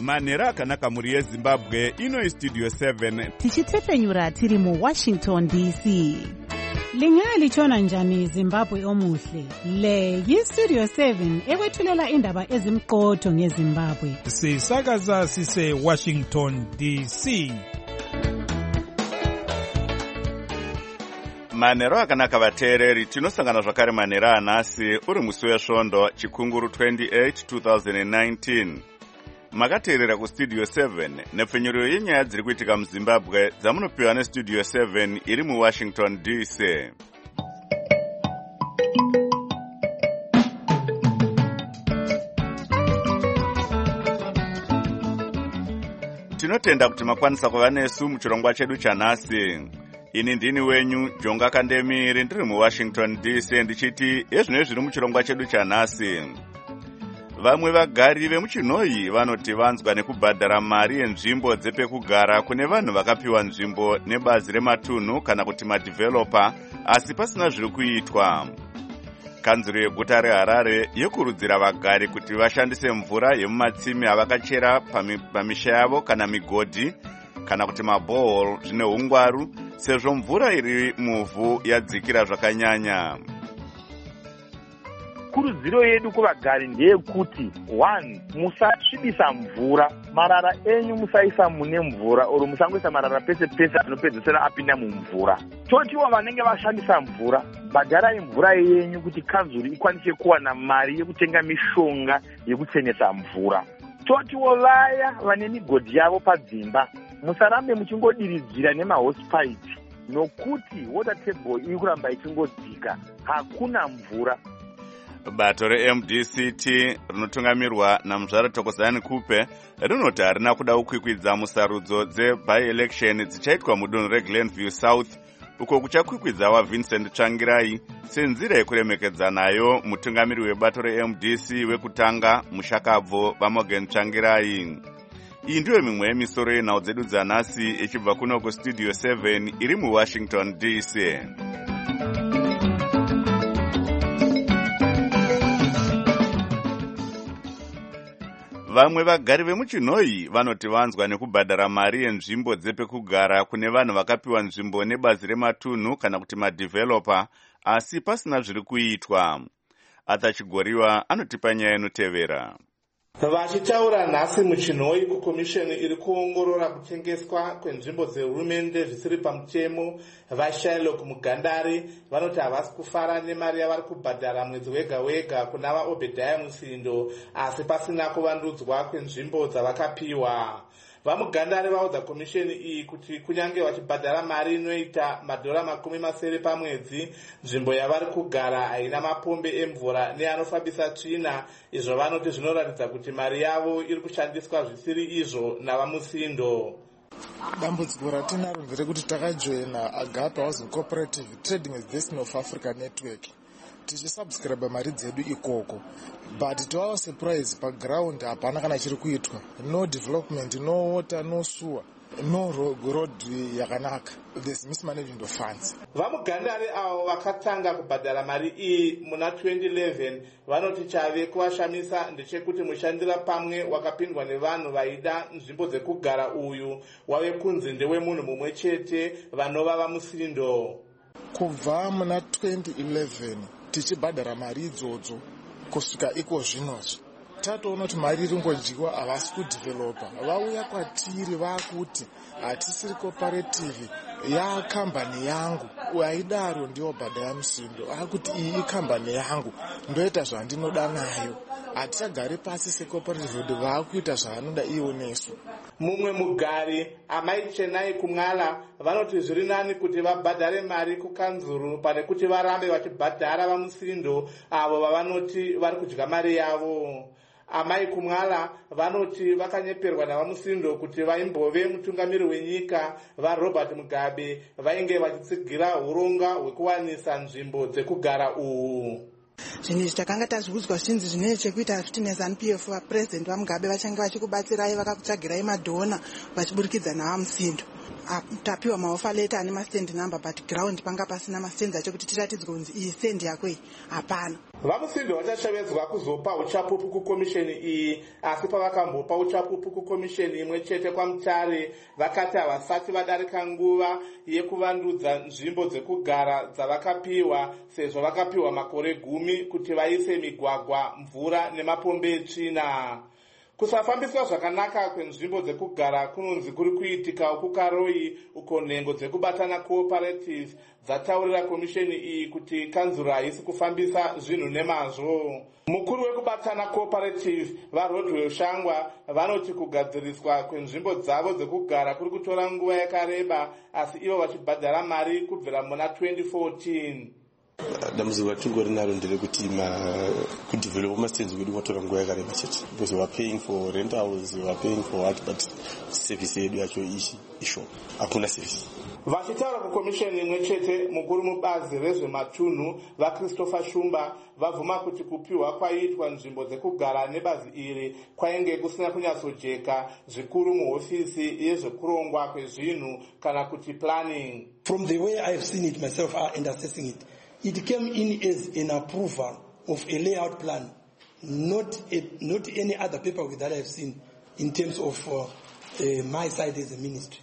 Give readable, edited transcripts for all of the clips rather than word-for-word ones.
manhero akanaka mhuri yezimbabwe. Ino istudio 7 tichitepfenyura tiri muWashington DC. Lingalitshona njani Zimbabwe omuhle? Le yistudio 7 ekwethulela indaba ezimqotho ngeZimbabwe. Sisakaza sise Washington DC. manhero akanaka vateereri. Tinosangana zvakare manhero anhasi uri musi wesvondo chikunguru 28 2019. Makateerera kustudio 7 nepfenyuro yenyaya dziri kuitika muZimbabwe dzamunopiwa nestudio 7 iri muWashington DC. Tinotenda kuti makwanisa kuva nesu muchirongwa chedu chanhasi. Ini ndini wenyu Jonga Kandemiri, ndiri muWashington DC ndichiti ezvino zviri muchirongwa chedu chanhasi. Vamwe vagari vemuchinhoyi vanoti vanzwa nekubhadhara mari yenzvimbo dzepekugara kune vanhu vakapiwa nzvimbo nebazi rematunhu kana kuti madhivelopa, asi pasina zviri kuitwa. Kanzuro yeguta reHarare yokurudzira vagari kuti vashandise mvura yemumatsime avakachera pamisha yavo kana migodhi kana kuti mabohol zvine ungwaru, sezvo mvura iri muvhu yadzikira zvakanyanya. Kurudziro yedu kuvagari ndeyekuti 1. Musasvibisa mvura. Marara enyu musaisa mune mvura oro musangoisa marara pese pese anopedzesera apinda mumvura. Totiwo vanenge vashandisa mvura, bhadharai mvura yenyu kuti kanzuri ikwanise kuwana mari yekutenga mishonga yekuchenesa mvura. Totiwo vaya vane migodhi yavo padzimba, musarambe muchingodiridzira nemahosepipe nokuti water table iri kuramba ichingodzika, hakuna mvura. Bato reMDCT rinotungamirwa naMuzvara Thokozani Kupe rinoti harina kuda kukwikwidza musarudzo dze-by-election dzichaitwa mudunhu reGlenview South, uko kuchakwikwidzwa Vincent Tsvangirai senzira yekuremekedza nayo mutungamiri webato reMDC wekutanga Mushakabvo vaMorgan Tsvangirai. Iyi ndiyo mimwe yemisoro yenhau dzedu dzanhasi ichibva kuno kustudio 7 iri muWashington DC. Vamwe vagari vemuchinhoyi vanoti vanzwa nekubhadhara mari yenzvimbo dzepekugara kune vanhu vakapiwa nzvimbo nebazi rematunhu kana kuti madhivelopa, asi pasina zviri kuitwa. Atachigoriwa anotipa nyaya inotevera. Vachitaura nhasi muchinhoyi kukomisheni iri kuongorora kutengeswa kwenzvimbo dzehurumende zvisiri pamutemo, vaShylock Mugandari vanoti havasi kufara nemari yavari kubhadhara mwedzi wega wega kuna vaObhedhaya Musindo, asi pasina kuvandudzwa kwenzvimbo dzavakapiwa. VaMugandari vaudza komisheni iyi kuti kunyange vachibhadhara mari inoita $70 pamwedzi, nzvimbo yavari kugara haina mapombe emvura neanofambisa tsvina, izvo vanoti zvinoratidza kuti mari yavo iri kushandiswa zvisiri izvo navaMusindo. Dambudziko ratinaro nderekuti takajoina Agape Housing Cooperative Trading with Destiny of Africa Network tichisubscribe mari dzedu ikoko, but toa surprise paground hapana kana chiri kuitwa. No development, no water, no sewer, no road yakanaka. There's mismanagement of funds. VaMugandari avo vakatanga kubhadhara mari iyi muna 2011 vanoti chave kuvashamisa ndechekuti mushandira pamwe wakapindwa nevanhu vaida nzvimbo dzekugara uyu wave kunzi ndewemunhu mumwe chete vanova vaMusindo. Kubva muna 2011 tichibhadhara mari idzodzo kusvika iko zvinozvi tatoona kuti mari iri ngodyiwa, havasi kudhivelopa. Vauya kwatiri vakuti hatisiri cooperative, yakambani yangu, aidaro ndiwo Bhadhaya Musindo akuti iyi ikambani yangu, ndoita zvandinoda nayo, hatichagari pasi secooperative, vakuita zvavanoda iwo nesu. Mumwe mugari Amai Chenai Kumwala vanoti zviri nani kuti vabhadhare mari kukanzuru pane kuti varambe vachibhadhara vaMusindo avo vavanoti vari kudya mari yavo. Amai Kumwala vanoti vakanyeperwa navaMusindo kuti vaimbove mutungamiri wenyika vaRobert Mugabe vainge vachitsigira uronga hwekuwanisa nzvimbo dzekugara uhu. Zvinhu takanga tazviudzwa zvinzi zvine chekuita futi neZANU-PF vaPresident vaMugabe vachange vachikubatsirai vakakutsvagirai madhona vachiburikidza navaMusindo. tapiwa maofa leta ane mastand number but ground panga pasina mastand acho kuti tiratidzwe kunzi iyi stand yako iyi hapana. vamusindi vachashevedzwa kuzopa uchapupu kukomisheni iyi, asi pavakambopa uchapupu kukomisheni imwe chete kwaMutare vakati havasati vadarika nguva yekuvandudza nzvimbo dzekugara dzavakapiwa, sezvo vakapiwa makore 10 kuti vaise migwagwa, mvura nemapombe etsvina. Kusafambiswa zvakanaka kwenzvimbo dzekugara kunonzi kuri kuitika kuKaroi, uko nhengo dzekubatana cooperative dzataurira komisheni iyi kuti kanzuro haisi kufambisa zvinhu nemazvo. Mukuru wekubatana cooperative vaRodwell Shangwa vanoti kugadziriswa kwenzvimbo dzavo dzekugara kuri kutora nguva yakareba, asi ivo vachibhadhara mari kubvira muna 2014. dambudziko ratingori naro nderekuti kudevelopa mastenzi kwedu kwatora nguva yakareba chete, because we are paying for rentals, we are paying for what, but service yedu yacho isho hakuna service. Vachitaura kukomisheni imwe chete, mukuru mubazi rezvematunhu vaChristopher Shumba vabvuma kuti kupiwa kwaiitwa nzvimbo dzekugara nebazi iri kwainge kusina kunyatsojeka zvikuru muhofisi yezvekurongwa kwezvinhu kana kuti planning. From the way I have seen it myself and assessing it came in as an approval of a layout plan, not any other paperwork that I have seen in terms of my side as a ministry.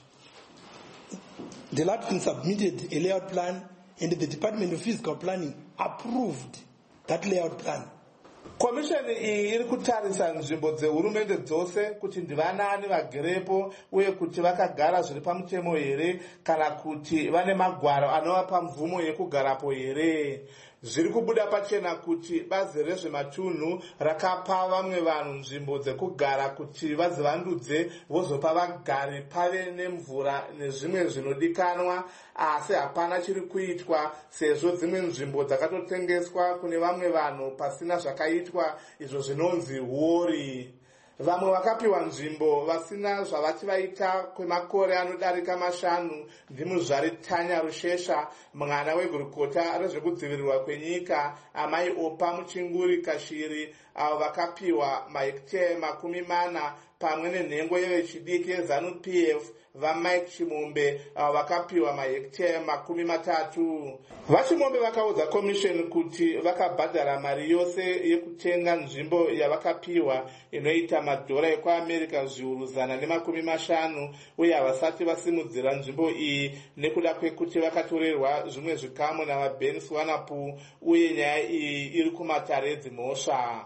The LATFIN submitted a layout plan and the Department of Physical Planning approved that layout plan. Komisheni iyi iri kutarisa nzvimbo dzehurumende dzose kuti ndivanani vagerepo uye kuti vakagara zviri pamutemo here kana kuti vane magwaro anovapa mvumo yekugarapo here. Zviri kubuda pachena kuti bazi rezvematunhu rakapa vamwe vanhu nzvimbo dzekugara kuti vazivandudze vozopa vagari pave nemvura nezvimwe zvinodikanwa, asi hapana chiri kuitwa sezvo dzimwe nzvimbo dzakatotengeswa kune vamwe vanhu pasina zvakaitwa, izvo zvinonzi huori. Vamwe vakapiwa nzvimbo vasina zvavati vaita kwemakore anodarika 5 ndimuzvari Tanya Rushesha, mwana wegurukota rezvekudzivirirwa kwenyika, amai Opa Muchinguri Kashiri, avo vakapiwa mahekitare 40 pamwe nenhengo yevechidiki yeZANU-PF vaMike Chimombe, avo vakapiwa mahekitare 30. VaChimombe vakaudza komisheni kuti vakabhadhara mari yose yekutenga nzvimbo yavakapiwa inoita madhora ekuAmerica zviuru 150, uye havasati vasimudzira nzvimbo iyi nekuda kwekuti vakatorerwa zvimwe zvikamu navaBen Swanapu, uye nyaya iyi iri kumatare dzimhosva.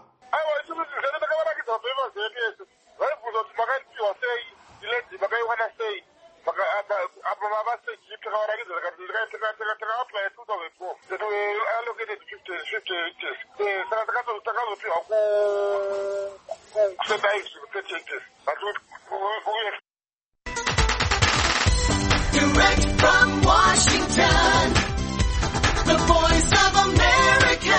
Direct from Washington, the Voice of America,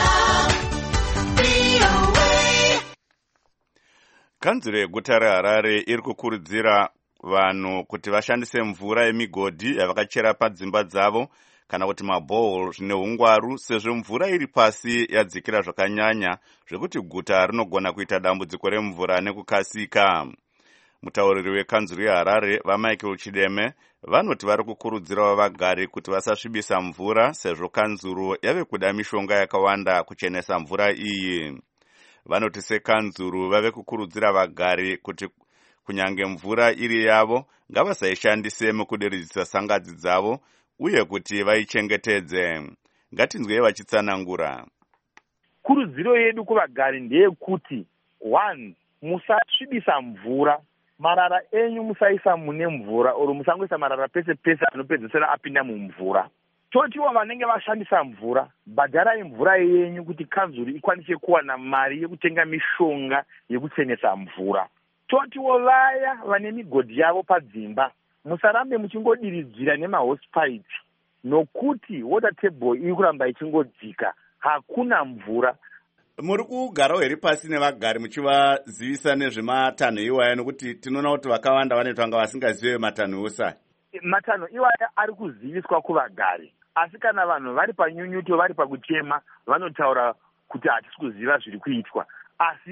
VOA. Kanzuro yeguta reHarare iri kukurudzira vanhu kuti vashandise mvura yemigodhi yavakachera padzimba dzavo kana kuti mabohol zvine ungwaru, sezvo mvura iri pasi yadzikira zvakanyanya zvekuti guta rinogona kuita dambudziko remvura nekukasika. Mutauriri wekanzuro yeHarare vaMichael Chideme vanoti vari kukurudzirawo vagari kuti vasasvibisa mvura, sezvo kanzuro yave kuda mishonga yakawanda kuchenesa mvura iyi. Vanoti sekanzuro vave kukurudzira vagari kuti kunyange mvura iri yavo ngavasaishandise mukudiridzisa sangadzi dzavo uye kuti vaichengetedze. Ngatinzwei vachitsanangura. Kurudziro yedu kuvagari ndeyekuti 1, musasvibisa mvura. Marara enyu musaisa mune mvura, oro musangoisa marara pese pese anopedzesera apinda mumvura. Totiwo vanenge vashandisa mvura, bhadharai mvura yenyu kuti kanzuro ikwanise kuwana mari yekutenga mishonga yekuchenesa mvura. Totiwo vaya vane migodhi yavo padzimba, musarambe muchingodiridzira nemahosipaipi, nokuti water table iri kuramba ichingodzika, hakuna mvura. Muri kugarawo here pasi nevagari muchivazivisa nezvematanho iwaya, nokuti tinoona kuti vakawanda vanoita vanga vasingazive matanho usa. Matanho iwaya ari kuziviswa kuvagari, asi kana vanhu vari panyunyuto vari pakuchema vanotaura kuti hatisi kuziva zviri kuitwa. Asi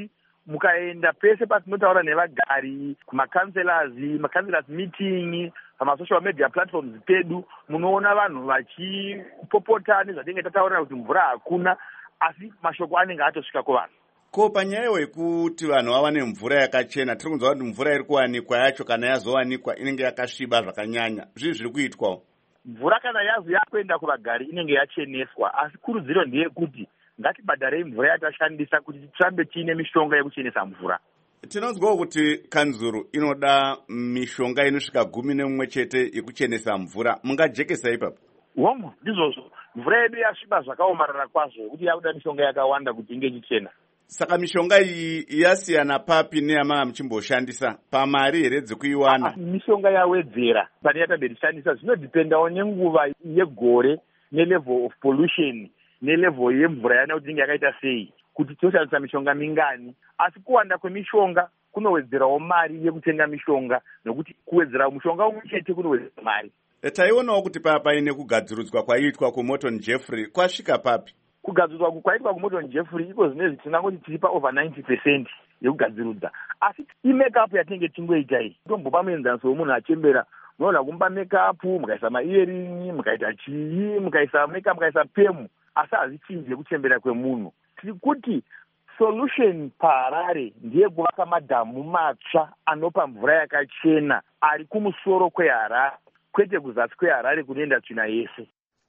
mukaenda pese patinotaura nevagari kumakanselas meeting, pamasocial media platforms pedu, munoona vanhu vachipopota nezvatinenge tataurira kuti mvura hakuna, asi mashoko anenge atosvika kuvanhu. Ko panyaya yekuti vanhu vawane mvura yakachena, tiri kunzwa kuti mvura iri kuwanikwa yacho kana yazowanikwa inenge yakasviba zvakanyanya. Zviri kuitwawo. Mvura kana yakuenda kuvagari inenge yacheneswa, asi kurudziro ndeyekuti ngatibhadharei mvura yatashandisa kuti tirambe tiine mishonga yekuchenesa mvura. Tinonzwawo kuti Kanzuru inoda mishonga inosvika 11 chete yekuchenesa mvura. Mungajekesa ipapo? Hongu, ndizvozvo. Mvura yedu yasviba zvakaomarara kwazvo kuti yakuda mishonga yakawanda kuti inge ichichena. Saka mishonga iyi yasiyana papi neyamanga muchimboshandisa? Pamari here dzekuiwana? Mishonga yawedzera pane yatambe tichishandisa. Zvinodipendawo nenguva yegore, nelevel of pollution, nelevel yemvura yana kuti inge yakaita sei, kuti toshandisa mishonga mingani. Asi kuwanda kwemishonga kunowedzerawo mari yekutenga mishonga, nokuti kuwedzera mushonga umwe chete kunowedzera mari. Taionawo kuti paine kugadzirudzwa kwaiitwa kuMorton Jeffrey kwasvika papi? Kugadzirudzwa kwaitwa kuMorton Jeffrey iko zvinezvi tinangoti tiri pa over 90% yekugadzirudza. Asi i-makeup yatinenge tingoita iyi, tombopa muenzaniso wemunhu achembera, munoona kumba makeup, mukaisa ma-earring, mukaita chii, mukaisa makeup, mukaisa pemu, asi hazvichinji yekuchembera kwemunhu. Tiri kuti solution paHarare ndiye kuvaka madhamu matsva anopa mvura yakachena ari kumusoro kweHarare, kwete kuzasi kweHarare kunoenda tsvina yese.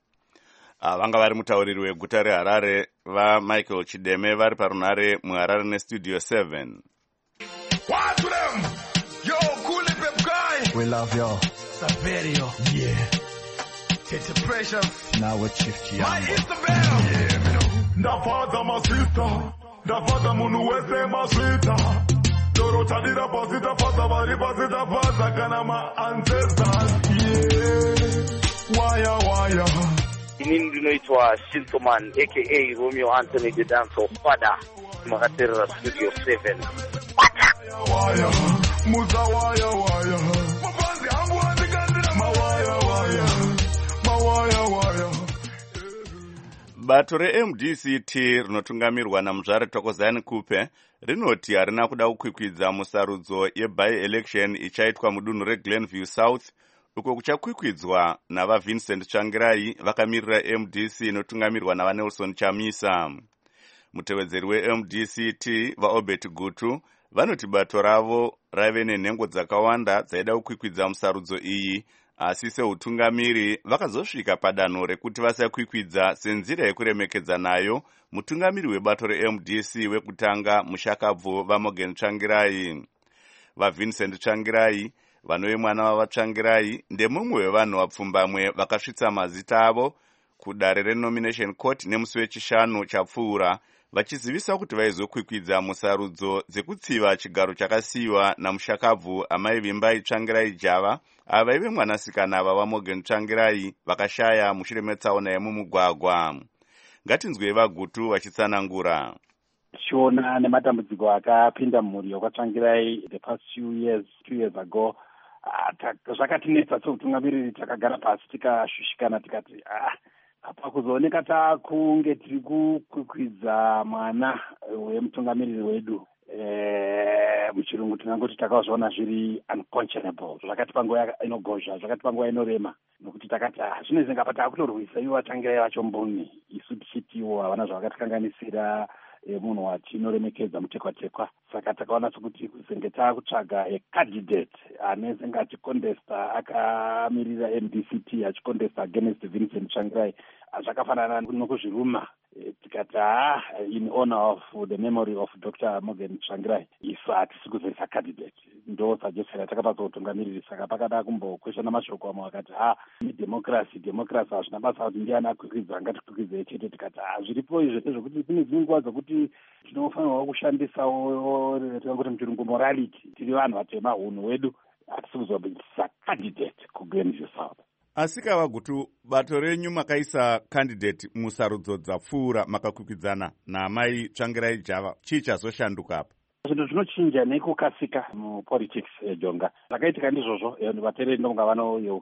Vanga vari mutauriri weguta reHarare vaMichael Chideme vari parunhare muHarare neStudio 7. What to them? Yo, cool it, pep guy. We love y'all. Saverio. Yeah. Get the pressure. Now we're Chief Chiambo. My Isabel. Yeah, me know. Ndafata masita. Ndafata munu wese masita. Dorota dira pasita fata vari pasita fata kana ma ancestors. Yeah. Waya. Inini ndinoitwa Shintoman aka Romeo Anthony the Dancer Father makaterera Studio 7. Waya muza waya mabanzi hangu andikandira mawaya Bato reMDCT rinotungamirwa naMuzvare Thokozani Kupe rinoti harina kuda kukwikwidza musarudzo yeby-election ichaitwa mudunhu reGlenview South, uko kuchakwikwidzwa navaVincent Tsvangirai vakamirira MDC inotungamirwa navaNelson Chamisa. Mutevedzeri weMDCT vaObert Gutu vanoti bato ravo raive nenhengo dzakawanda dzaida kukwikwidza musarudzo iyi, asi seutungamiri vakazosvika padanho rekuti vasakwikwidza senzira yekuremekedza nayo mutungamiri webato reMDC wekutanga mushakabvu vaMorgan Tsvangirai. VaVincent Tsvangirai vanove mwana vavaTsvangirai ndemumwe wevanhu vapfumbamwe vakasvitsa mazita avo kudare renomination court nemusi wechishanu chapfuura, vachizivisa kuti vaizokwikwidza musarudzo dzekutsiva chigaro chakasiyiwa namushakabvu amai Vimbai Tsvangirai Java ava vaive mwanasikana vavaMorgan Tsvangirai vakashaya mushure metsaona yemumugwagwa. Ngatinzwei vaGutu vachitsanangura. Tichiona nematambudziko akapinda mumhuri yakwaTsvangirai the past 2 years ago, zvakatinetsa seutungamiriri takagara pasi tikashushikana tikati apa kuzooneka takunge tiri kukwikwidza mwana wemutungamiriri wedu, muchirungu tinangoti takazviona zviri unconscionable, zvakatipa nguva inogozha, zvakatipa nguva inorema, nokuti takati zvinezvi ngapa takutorwisa ivo Tsvangirai vacho mboni, isu tichitiwo havana zvavakatikanganisira munhu watinoremekedza mutekwa-tekwa. Saka takaona sokuti senge taakutsvaga candidate ane senge achikondesta akamirira MDCT achikondesta against Vincent Tsvangirai, zvakafanana nokuzviruma. Tikati in honor of the memory of Dr. Morgan Tsvangirai, isu hatisi kuzoisa candidate. Ndo suggestion yatakapa kutungamiriri. Saka pakada kumbokweshana mashoko amwe akati democracy hazvina basa kuti ndiani akwikwidza, ngatikwikwidze chete. Tikati zviripo izvo zvokuti kune dzimwe nguva dzokuti tinofanirwa kushandisawo tikangoti muchirungu morality. Tiri vanhu vatema, hunhu hwedu hatisi kuzoisa candidate kuGlenview South. Asi kavaGutu, bato renyu makaisa candidate musarudzo dzapfuura makakwikwidzana naamai Tsvangirai Java, chii chazoshanduka apa? Zvinhu zvinochinja nekukasika mupolitics Jonga. Zvakaitika ndizvozvo, vateereri ndonga vanoyeuka.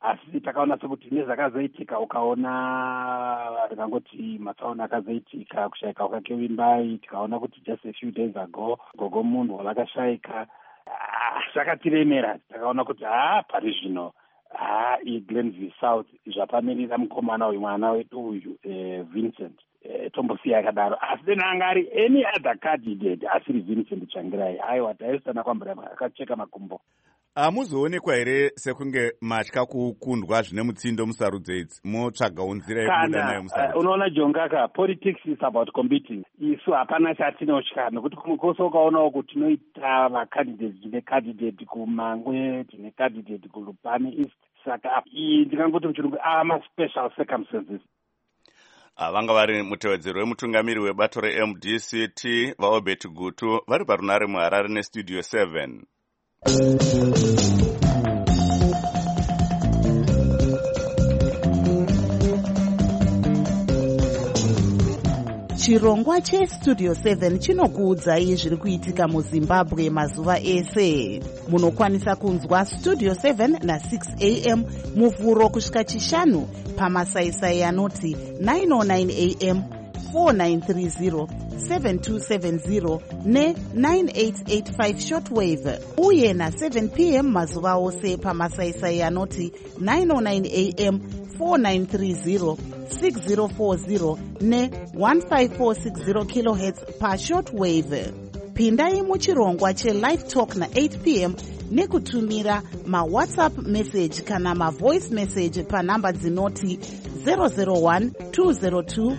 asi takaona sekuti nezvakazoitika ukaona ndingangoti matsaona akazoitika kushayika kwakevimbai tikaona kuti just a few days ago gogo munhu vakashayika zvakatiremera takaona kuti pari zvino iGlenview South zvapamirira mukomana uyu mwana wedu uyu Vincent tombosiya yakadaro asi then anga ari any other candidate asiri Vincent Tsvangirai aiwa taisana kwambura akacheka makumbo. Hamuzoonekwa here sekunge matya kukundwa zvine mutsindo musarudzo idzi motsvagawo nzira yekubuda nayo musarudzo? Unoona Jongaka, politics is about competing. Isu hapana chatinotya nekuti kumukosi ukaonawo kuti tinoita macandidates tine candidate kuMangwe tine candidate kuLupani East saka ndingangoti muchirungu special circumstances. Vanga vari mutevedzeri wemutungamiri webato reMDCT vaObert Gutu vari parunare muHarare nestudio 7. Chirongwa chestudio 7 chinokuudzai zviri kuitika muZimbabwe mazuva ese. Munokwanisa kunzwa studio 7 na6 am muvhuro kusvika chishanu pamasaisai anoti 909 am 4930 7270 ne9885 shortwave uye na7 pm mazuva ose pamasaisai anoti 909 am 4930 6040 ne1546 kHz pashortwave. Pindai muchirongwa chelive talk na8 pm nekutumira mawhatsapp message kana mavoice message panhamba dzinoti 001 202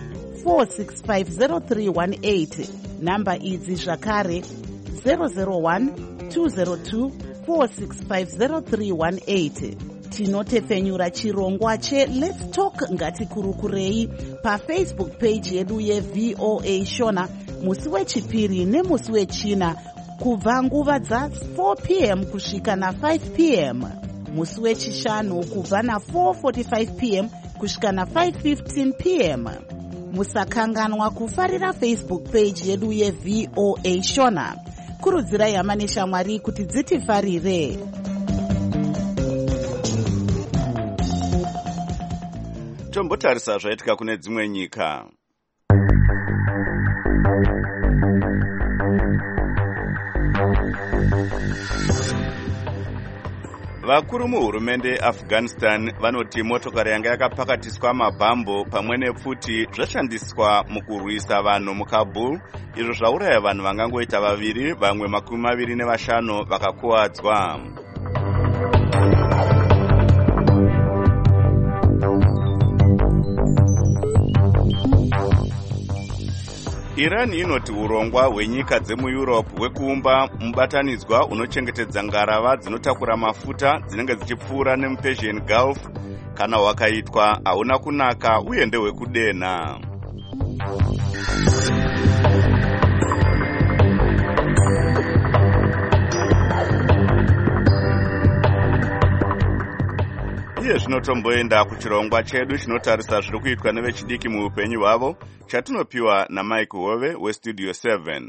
4650318. Namba idzi zvakare 001 202 4650318. Tinotepfenyura chirongwa cheLet's Talk ngatikurukurei paFacebook page yedu yeVOA Shona musi wechipiri nemusi wechina kubva nguva dza4 pm kusvika na5 pm, musi wechishanu kubva na4:45 pm kusvika na5:15 pm. Musakanganwa kufarira Facebook page yedu yeVOA Shona. Kurudzirai hama neshamwari kuti dzitifarire. Tombotarisa zvaitika kune dzimwe nyika. Vakuru muhurumende yeAfghanistan vanoti motokari yanga yakapakatiswa mabhambo pamwe nepfuti zvashandiswa mukurwisa vanhu muKabul, izvo zvauraya vanhu vangangoita 2, vamwe 25 vakakuwadzwa. Iran inoti urongwa hwenyika dzemuEurope hwekuumba mubatanidzwa unochengetedza ngarava dzinotakura mafuta dzinenge dzichipfuura nemuPersian Gulf kana hwakaitwa hauna kunaka uye ndehwekudenha. Iye zvinotomboenda kuchirongwa chedu chinotarisa zviri kuitwa nevechidiki muupenyu hwavo, chatinopiwa naMike Hove westudio 7.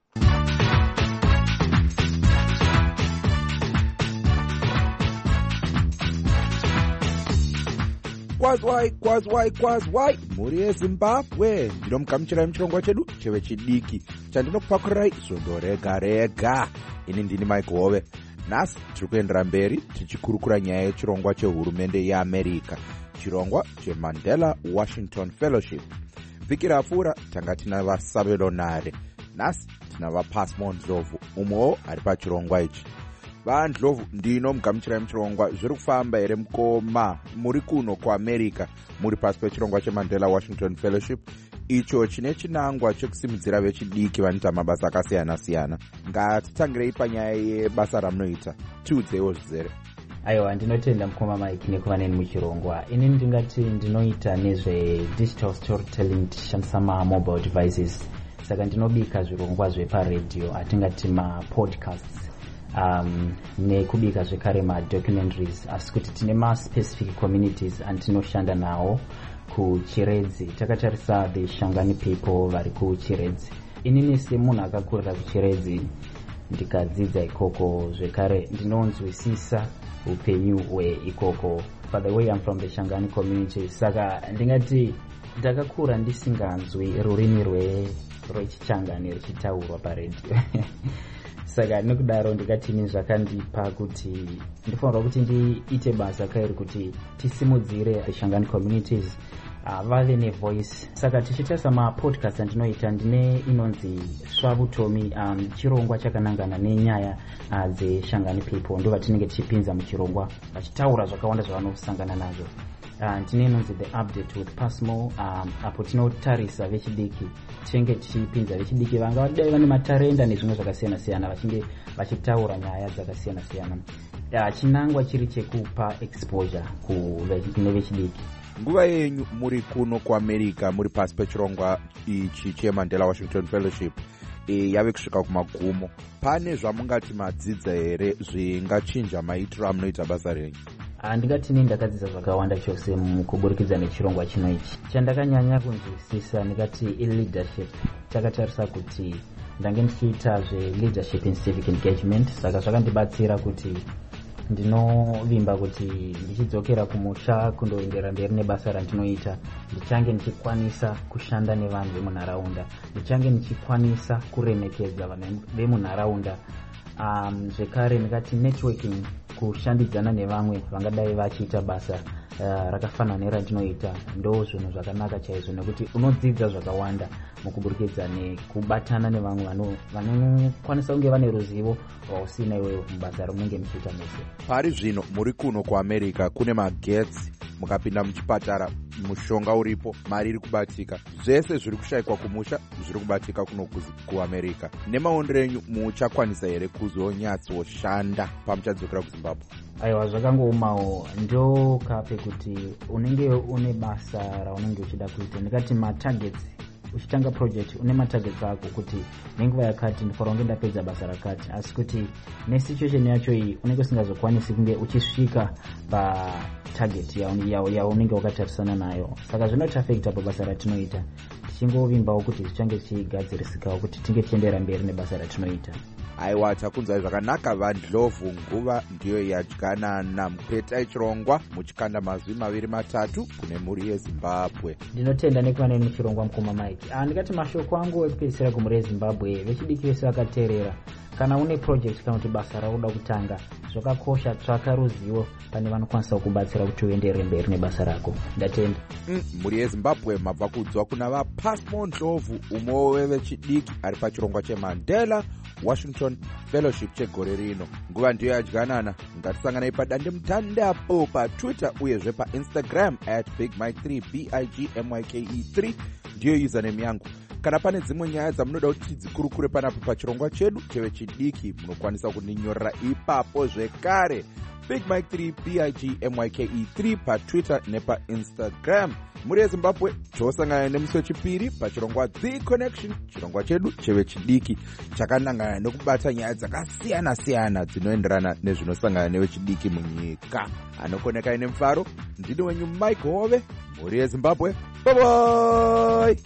Kwazwai mhuri yeZimbabwe, ndinomugamuchirai muchirongwa chedu chevechidiki chandinokupakurirai svondo rega. Ini ndini Mike Hove. Nhasi tiri kuendera mberi tichikurukura nyaya yechirongwa chehurumende yeAmerica, chirongwa cheMandela Washington Fellowship. Vhiki rapfuura tanga tina vaSabelonare, nhasi tina vaPasmo Ndlovu, umwewo ari pachirongwa ichi. VaNdlovu ndinomugamuchirai muchirongwa. Zviri kufamba here mukoma muri kuno kuAmerica muri pasi pechirongwa cheMandela Washington Fellowship, icho chine chinangwa chekusimudzira vechidiki vanoita mabasa akasiyana-siyana. Ngatitangirei panyaya yebasa ramunoita. Tiudzeiwo zvizere. Aiwa, ndinotenda mukoma Mike nekuvaneni muchirongwa. Ini ndingati ndinoita nezvedigital storytelling tichishandisa mobile devices. Saka ndinobika zvirongwa zveparedio atingati mapodcasts, nekubika zvekare madocumentaries, asi kuti tine specific communities antinoshanda nawo kuChiredzi. Takatarisa the Shangani people vari kuChiredzi. Inini semunhu akakurira kuChiredzi ndikadzidza ikoko, zvekare ndinonzwisisa upenyu hweikoko. by the way I'm from the Shangani community, saka ndingati ndakakura ndisinganzwi rurimi rwechichangani ruchitaurwa paredio saka nekudaro ndikatini zvakandipa kuti ndifanirwa kuti ndiite basa kairi kuti tisimudzire the Shangani communities vave nevoice. Saka tichitarisa mapodcast andinoita ndine inonzi Svavutomi, chirongwa chakanangana nenyaya dzeshangani people, ndo vatinenge tichipinza muchirongwa vachitaura zvakawanda zvavanosangana nazvo. Tine inonzi the update with Pasmo, apo tinotarisa vechidiki, tinenge tichipinza vechidiki vanga vadai vane matarenda nezvimwe zvakasiyana siyana vachinge vachitaura nyaya dzakasiyana siyana. Chinangwa chiri chekupa exposure kune vechidiki. Nguva yenyu muri kuno kuAmerica muri pasi pechirongwa ichi cheMandela Washington Fellowship yave kusvika kumagumo. Pane zvamungati madzidza here zvingachinja maitiro amunoita basa renyu? Ndingatini ndakadzidza zvakawanda chose mukuburikidza nechirongwa chino ichi. Chandakanyanya kunzwisisa ndikati leadership. Takatarisa kuti ndange ndichiita leadership in civic engagement, saka zvakandibatsira kuti ndinovimba kuti ndichidzokera kumusha kundoendera mberi nebasa randinoita ndichange ndichikwanisa kushanda nevanhu vemunharaunda, ndichange ndichikwanisa kuremekedza vanhu vemunharaunda. Zvekare ndikati networking, kushandidzana nevamwe vangadai vachiita basa rakafanana nerandinoita, ndo zvinhu zvakanaka chaizvo nekuti unodzidza zvakawanda mukuburikidza nekubatana nevamwe vanokwanisa kunge vane ruzivo rwausina iwewe mubasa runenge muchiita mese. Pari zvino muri kuno kuAmerica kune magetsi, mukapinda muchipatara mushonga uripo, mari iri kubatika, zvese zviri kushayikwa kumusha zviri kubatika kuno kuAmerica. Nemaondero enyu muchakwanisa here kuzonyatsoshanda pamuchadzokera kuZimbabwe? Aiwa, zvakangoumawo ndo kape kuti unenge une basa raunenge uchida kuita. Ndikati matargets, uchitanga project une matargets ako kuti nenguva yakati ndifanira kunge ndapedza basa rakati, asi kuti nesituation yacho iyi unenge usingazokwanisi kunge uchisvika patarget yaunenge wakatarisana nayo. Saka zvinotafekta pabasa ratinoita. Tichingovimbawo kuti zvichange chigadzirisikawo kuti tinge tiendera mberi nebasa ratinoita. Aiwa, takunzwai zvakanaka. Vandlovu, nguva ndiyo yadyanana. Mupetai chirongwa muchikanda mazwi 2-3 kune mhuri yeZimbabwe. Ndinotenda nekuva neni muchirongwa mukoma Mike. Ndikati mashoko angu ekupedzisira kumhuri yeZimbabwe, vechidiki vese vakateerera, kana une project kana kuti basa rauda kutanga, zvakakosha tsvaka ruzivo pane vanokwanisa kubatsira kuti uendere mberi nebasa rako. Ndatenda. Mhuri yeZimbabwe mabva kudzwa kuna vaPasmo Ndlovu, umwe wevechidiki ari pachirongwa cheMandela Washington Fellowship chegore rino. Nguva ndiyo yadyanana. Ngatisanganai padandemutande paTwitter uyezve paInstagram @BigMike3 BIGMYKE3 ndiyo username yangu. Kana pane dzimwe nyaya dzamunoda kuti tidzikurukure panapo pachirongwa chedu chevechidiki, munokwanisa kundinyorera ipapo zvekare. BigMike3 BIGMYKE3 paTwitter nepaInstagram. Muri yeZimbabwe tosangana nemusi wechipiri pachirongwa The Connection, chirongwa chedu chevechidiki chakanangana nekubata nyaya dzakasiyana siyana dzinoenderana nezvinosangana nevechidiki munyika. Anokoneka ine mufaro, ndini wenyu Mike Hove, muri yeZimbabwe. Bye bye.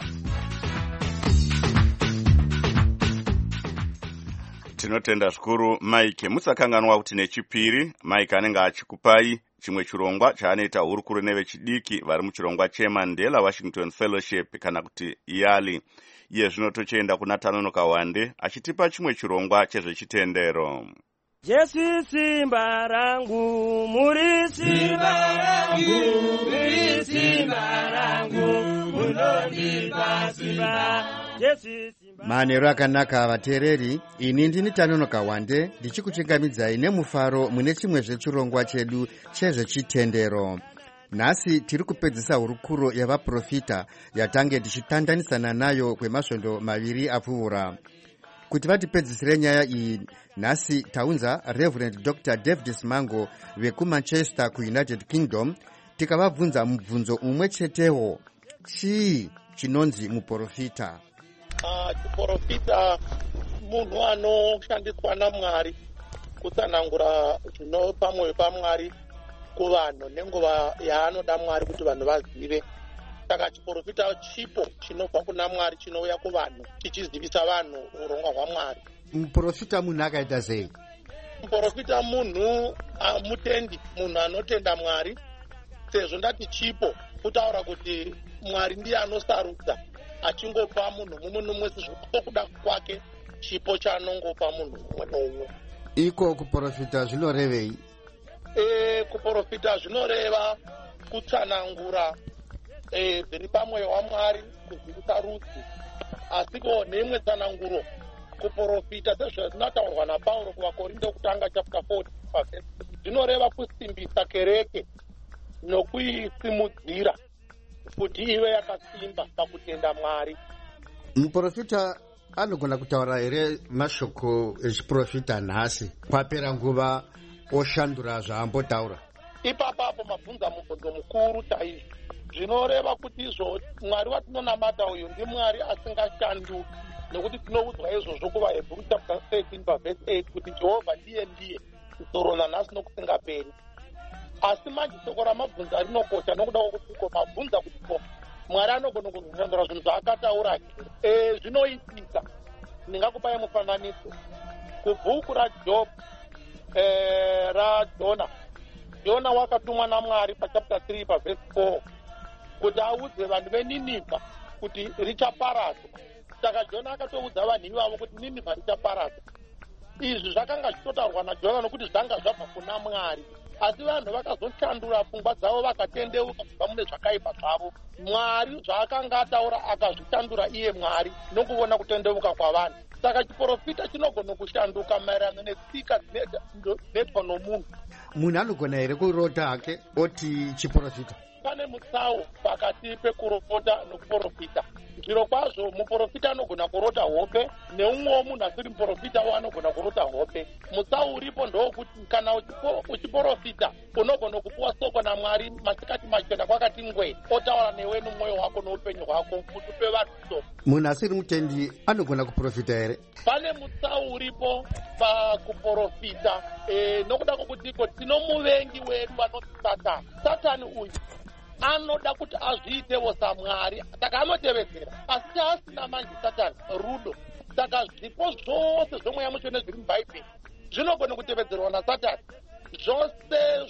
Tinotenda zvikuru Mike. Musakanganwa kuti nechipiri Mike anenge achikupai chimwe chirongwa chaanoita hurukuru nevechidiki vari muchirongwa cheMandela Washington Fellowship kana kuti YALI. Iye zvino tochienda kuna Tanonoka Wande achitipa chimwe chirongwa chezvechitendero. Jesu simba rangu, muri simba rangu, muri simba rangu, munondipa simba. Manheru akanaka vateereri, ini ndini Tanonoka Wande ndichikuchingamidzai nemufaro mune chimwe zvechirongwa chedu chezvechitendero. Nhasi tiri kupedzisa hurukuro yavaprofita yatange tichitandanisana nayo kwemasvondo 2 apfuura. Kuti vatipedzisire nyaya iyi, nhasi taunza Reverend Dr. David Simango vekuManchester kuUnited Kingdom, tikavabvunza mubvunzo umwe chetewo: chii chinonzi muprofita? Chiprofita munhu anoshandiswa naMwari kutsanangura zvino pamwoyo paMwari kuvanhu nenguva yaanoda Mwari kuti vanhu vazive. Saka chiprofita chipo chinobva kuna Mwari chinouya kuvanhu chichizivisa vanhu urongwa hwaMwari. Muprofita munhu akaita sei? Muprofita munhu mutendi, munhu anotenda Mwari, sezvo ndati chipo kutaura kuti Mwari ndiye anosarudza achingopa munhu mumwe nomwe sezvokuda kwake chipo chaanongopa munhu mumwe nomwe. Iko kuprofita zvinorevei? Kuprofita zvinoreva kutsanangura zviri pamwoyo waMwari, kuzivisa rudzi. Asiko neimwe tsananguro kuprofita sezvazvinataurwa naPauro kuvaKorinde kutanga chapter 4 zvinoreva kusimbisa kereke nokuisimudzira kuti ive yakasimba pakutenda Mwari. Muprofita anogona kutaura here mashoko echiprofita nhasi kwapera nguva oshandura zvaambotaura? Ipapapo mabvunza mubvunzo mukuru chaizvo. Zvinoreva kuti izvo Mwari watinonamata uyu ndiMwari asingashanduki, nekuti tinoudzwa izvozvo kuvaHebrew chapter 13 verse 8 kuti Jehovha ndiye dzoro nanhasi nokusingaperi. Asi manje shoko ramabvunza rinokosha nokuda kwokuti mabvunza kuti Mwari anogona kuzoshandura zvinhu zvaakataura. Zvinoitika. Ndingakupai mufananidzo kubhuku raJob raJona. Jona wakatumwa naMwari pachapter 3 verse 4 kuti audze vanhu veNinivha kuti richaparadzwa. Saka Jona akatoudza vanhu ivavo kuti Ninivha richaparadzwa. Izvi zvakanga zvitotaurwa naJona nokuti zvanga zvabva kuna Mwari. Asi vanhu vakazoshandura pfungwa dzavo vakatendeuka kubva mune zvakaipa zvavo. Mwari zvaakanga ataura akazvishandura iye Mwari nokuona kutendeuka kwavanhu. Saka chiprofita chinogona kushanduka maererano netsika dzinoitwa nomunhu. Munhu anogona here kurota hake oti chiprofita? Pane mutsau pakati pekurota nokuprofita. Zviro kwazvo muprofita anogona kurota hope, neumwewo munhu asiri muprofita anogona kurota hope. Mutsau uripo ndokuti kana uchiprofita unogona kupuwa soko naMwari masikati machena kwakati ngwe, otaura newe nomwoyo wako noupenyu hwako kuti upe vanhu soko. Munhu asiri mutendi anogona kuprofita here? Pane mutsau uripo pakuprofita nokuda kwokutiko tino muvengi wedu anoti Satani. Satani uyu anoda kuti azviitewo saMwari, saka anotevedzera. Asi chaasina manje Satani rudo. Saka zvipo zvose zvomweya mutsvene zviri mubhaibheri zvinogona kutevedzerwa naSatani. Zvose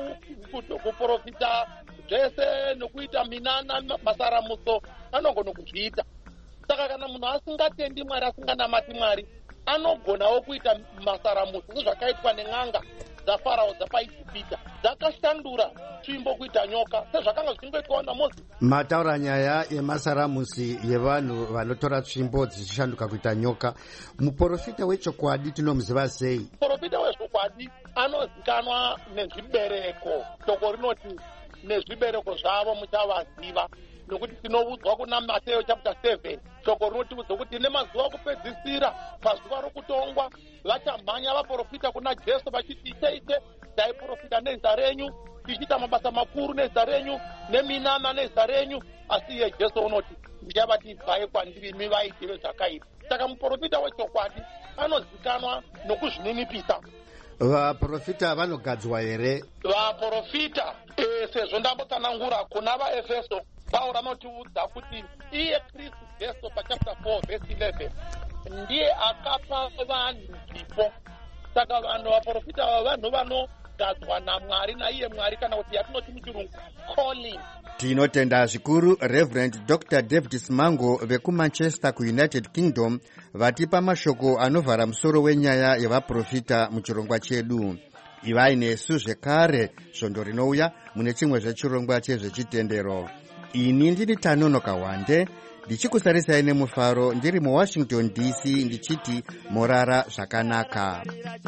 zvokuprofita, zvese nokuita minana, masaramuso anogona kuzviita. Saka kana munhu asingatendi Mwari, asinganamati Mwari, anogonawo kuita masaramuso sezvakaitwa nen'anga dzaFarao dzapaIjipita, dzakashandura tsvimbo kuita nyoka sezvakanga zvichingoitwa naMozisi. Mataura nyaya yemasaramusi yevanhu vanotora tsvimbo dzichishanduka kuita nyoka. Muprofita wechokwadi tinomuziva sei? Muprofita wechokwadi anozikanwa nezvibereko. Shoko rinoti nezvibereko zvavo muchavaziva, nokuti tinoudzwa kuna Mateo chapter 7. Shoko rinotiudza kuti nemazuva okupedzisira, pazuva rokutongwa, vachamhanya vaprofita kuna Jesu vachiti ite taiprofita nezita renyu, tichiita mabasa makuru nezita renyu, neminama nezita renyu. Asi iye Jesu unoti ndichavati bvai kwandiri imi vaitire zvakaipa. Saka muprofita wechokwadi anozikanwa nokuzvininipisa. Vaprofita vanogadzwa here? Vaprofita sezvo ndambotsanangura kuna vaEfeso, Pauro anotiudza kuti iye Kristu Jesu pachapter 4 verse 11 ndiye akapa vanhu zvipo. Saka vanhu vaprofita vanhu vanogadzwa naMwari, naiye Mwari, kana kuti yatinoti muchirungu calling. Tinotenda zvikuru Reverend Dr. David Simango vekuManchester kuUnited Kingdom vatipa mashoko anovhara musoro wenyaya yevaprofita muchirongwa chedu. Ivai nesu zvekare svondo rinouya mune chimwe zvechirongwa chezvechitendero. Ini ndiri Tanonoka Wande ndichikusarisai nemufaro ndiri muWashington DC ndichiti morara zvakanaka.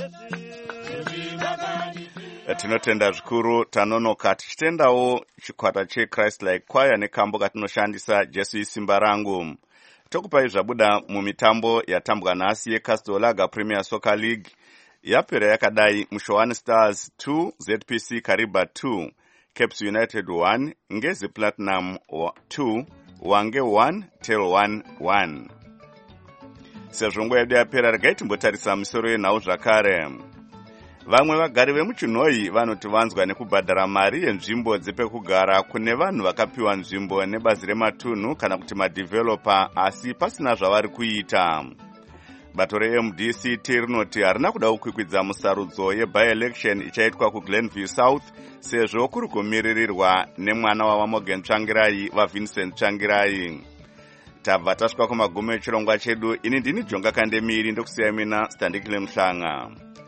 Tinotenda zvikuru Tanonoka, tichitendawo chikwata cheChrist Like Choir nekambo katinoshandisa Jesu isimba rangu. Tokupai zvabuda mumitambo yatambwa nhasi yeCastle Lager Premier Soccer League. Yapera yakadai: Mushowani Stars 2, ZPC Kariba 2, Caps United 1, Ngezi Platinum 2, Wange 1, Tel 1. Sezvo nguva yedu yapera, regai timbotarisa misoro yenhau zvakare. Vamwe vagari vemuChinoi vanoti vanzwa nekubhadhara mari yenzvimbo dzepekugara kune vanhu vakapiwa nzvimbo nebazi rematunhu kana kuti madheveloper, asi pasina zvavari kuita. bato reMDC rinoti harina kuda kukwikwidza musarudzo yebi-election ichaitwa kuGlenview South sezvo kuri kumiririrwa nemwana wavaMorgan Tsvangirai vaVincent Tsvangirai. Tabva tasvika kumagumo echirongwa chedu. Ini ndini Jonga Kandemiri ndokusiya mina Standikile Mhlanga.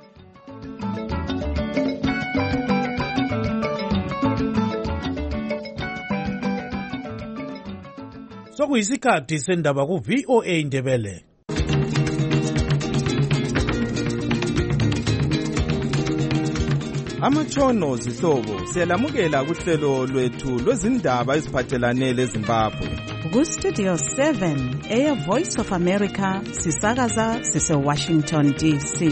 Sokuyisikhathi sendaba ku-VOA Ndebele. Amatshono zihlobo siyalamukela kuhlelo lwethu lwezindaba eziphathelane leZimbabwe. Ku-Studio 7 Air Voice of America sisakaza sise-Washington DC.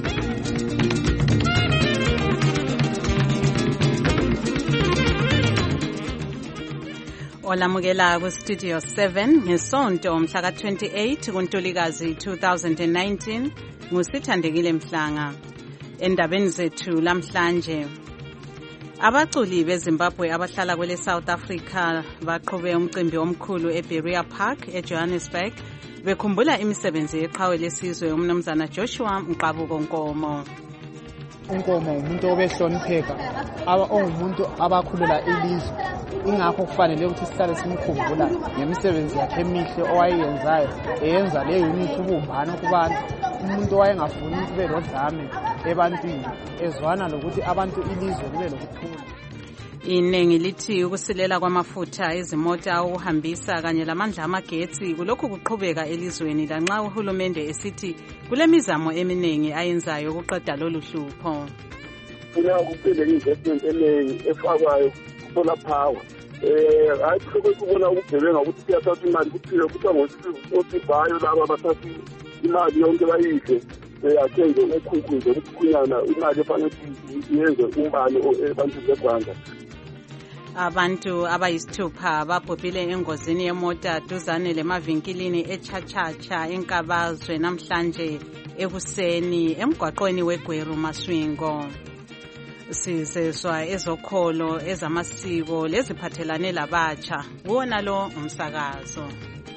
Olamukela ku-Studio 7 ngesonto mhla ka-28 kuNtulikazi 2019 nguSithandekile Mhlanga. Endabeni zethu lamhlanje, abaculi beZimbabwe abahlala kwele South Africa baqhube umcimbi omkhulu eBerea Park eJohannesburg bekhumbula imisebenzi yeqhawe lesizwe umnumzana Joshua Mqabuko Nkomo. Unkomo umuntu obehlonipheka, ongumuntu abakhulela ilizwe, ingakho kufanele ukuthi sihlale simkhumbula ngemisebenzi yakhe emihle owayenzayo, eyenza le unity ubumbano kubantu, umuntu owayengafuni kube lodlame ebantwini, ezwana lokuthi abantu ilizwe libe lokuthula. Inengi lithi ukusilela kwamafutha ezimota ukuhambisa kanye lamandla amagetsi kulokhu kuqhubeka elizweni lanxa uhulumende esithi kulemizamo eminengi ayenzayo ukuqeda lolu hlupho. Kuna kuphela investment enengi efakwayo solar power. Hayi kubona ukugebenga ukuthi siyathatha imali kuphile kuthiwa ngosibhayo laba bathatha imali yonke bayidle. Athenge ukhukhu nje ukukhunyana imali efanele yenze umbane ebantwini beGwanda. Abantu abayisithupha babhubhile engozini yemoto duzane lemavinkilini eChachacha eNkabazwe namhlanje ekuseni emgwaqweni weGweru Maswingo. Sizezwa ezokholo ezamasiko leziphathelane labatsha kuwona lo umsakazo.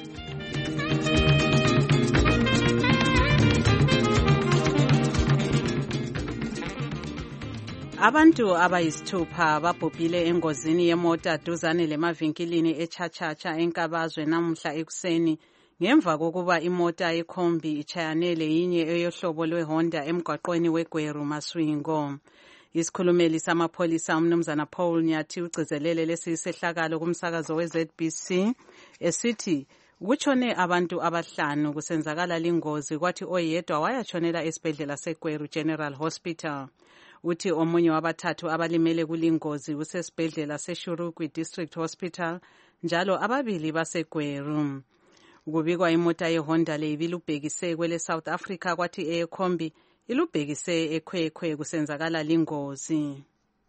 Abantu abayisithupha babhubhile engozini yemoto duzane lemavinkilini eChachacha eNkabazwe namuhla ekuseni ngemva kokuba imota yekhombi ichayanele yinye eyohlobo lweHonda emgwaqweni weGweru Maswingo. Isikhulumeli samapholisa umnumzana Paul Nyathi ugcizelele lesi sehlakalo kumsakazo weZBC esithi kutshone abantu abahlanu kusenzakala lingozi kwathi oyedwa wayatshonela esibhedlela seGweru General Hospital. Uthi omunye wabathathu abalimele kulingozi kusesibhedlela seShurugwi District Hospital njalo ababili baseGweru. Kubikwa imota yeHonda le ibilubhekise kwele South Africa kwathi eyekhombi ilubhekise eKhwekhwe kusenzakala lingozi.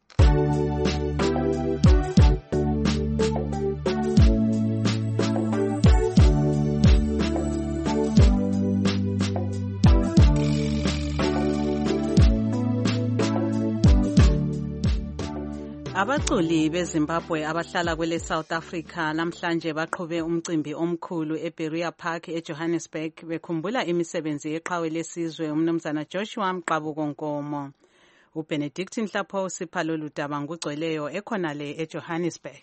Abaculi beZimbabwe abahlala kwele South Africa namhlanje baqhube umcimbi omkhulu eBerea Park eJohannesburg bekhumbula imisebenzi yeqhawe lesizwe umnumzana Joshua Mqabuko Nkomo. uBenedict Nhlapho usipha lolu daba ngugcweleyo ekhonale eJohannesburg.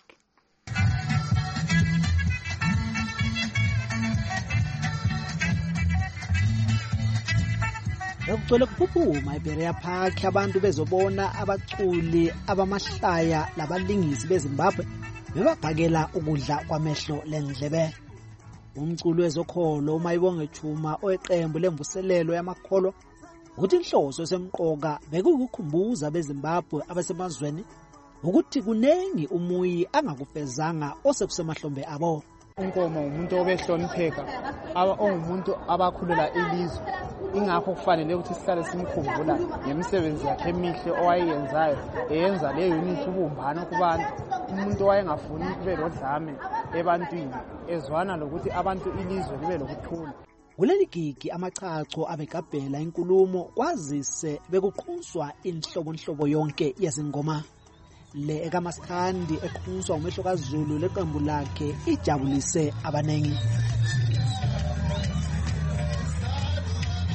Bekugcwele kuphuphuma eBerea Park abantu bezobona abaculi abamahlaya labalingisi beZimbabwe bebabhakela ukudla kwamehlo lendlebe. Umculi wezokholo uMayibonge Chuma oyeqembu lemvuselelo yamakholwa uthi inhloso semqoka bekukukhumbuza beZimbabwe abasemazweni ukuthi kunengi umuyi angakufezanga osekusemahlombe abo. Unkomo umuntu obehlonipheka, ongumuntu abakhulela ilizwe, ingakho kufanele ukuthi sihlale simkhumbula ngemisebenzi yakhe emihle owayenzayo, eyenza le unity ubumbano kubantu, umuntu owayengafuni kube lodlame ebantwini, ezwana lokuthi abantu ilizwe libe lokuthula. Kuleli gigi amachacho abegabhela inkulumo kwazise bekuqhuswa inhlobonhlobo yonke yezingoma. Le ekamaskandi eqhuswa umehlo kaZulu leqembu lakhe ijabulise abanengi.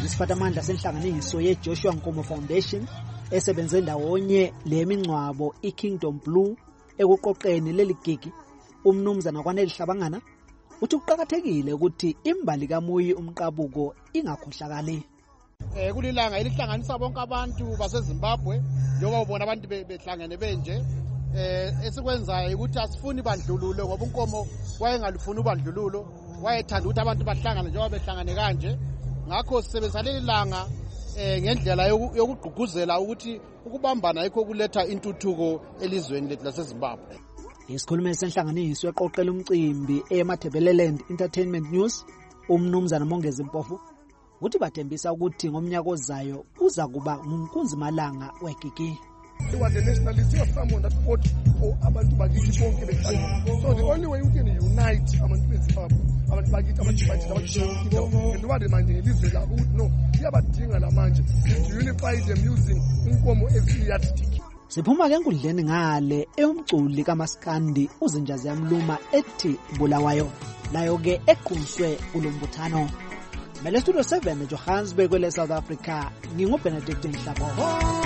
Isiphatamandla senhlanganiso yeJoshua Nkomo Foundation esebenze ndawonye lemingcwabo iKingdom Blue ekuqoqeni leli gigi, umnumzana Kwaneli Hlabangana uthi kuqhakathekile ukuthi imbali kaMuyi umqabuko ingakhohlakali. Kulilanga elihlanganisa bonke abantu baseZimbabwe njengoba ubona abantu behlangene benje. Esikwenzayo ukuthi asifuni bandlululo ngoba uNkomo wayengalufuni ubandlululo, wayethanda ukuthi abantu bahlangane njengoba behlangane kanje. Ngakho sisebenzisa leli langa ngendlela yokugqugquzela ukuthi ukubambana yikho kuletha intuthuko elizweni lethu laseZimbabwe. Isikhulumeli senhlanganiso eqoqela umcimbi eMathebeleland Entertainment News, umnumzana Mongezi Mpofu uthi bathembisa ukuthi ngomnyaka ozayo uza kuba ngumkunzimalanga wegigi. He was a nationalist, he was someone that fought for abantu bakithi bonke behlangene. So the only way you can unite abantu beZimbabwe, abantu bakithi abantu and what reminding ilizwe labo ukuthi no, iyabadinga namanje to unify them using Nkomo as a yardstick. Siphuma ke enkundleni ngale eyomculi kaMaskandi uZinjazi Yamluma ethi Bulawayo, nayo ke eqhunshwe kulombuthano. Mele Studio 7 Johannesburg kwele South Africa, nginguBenedict Nhlabo.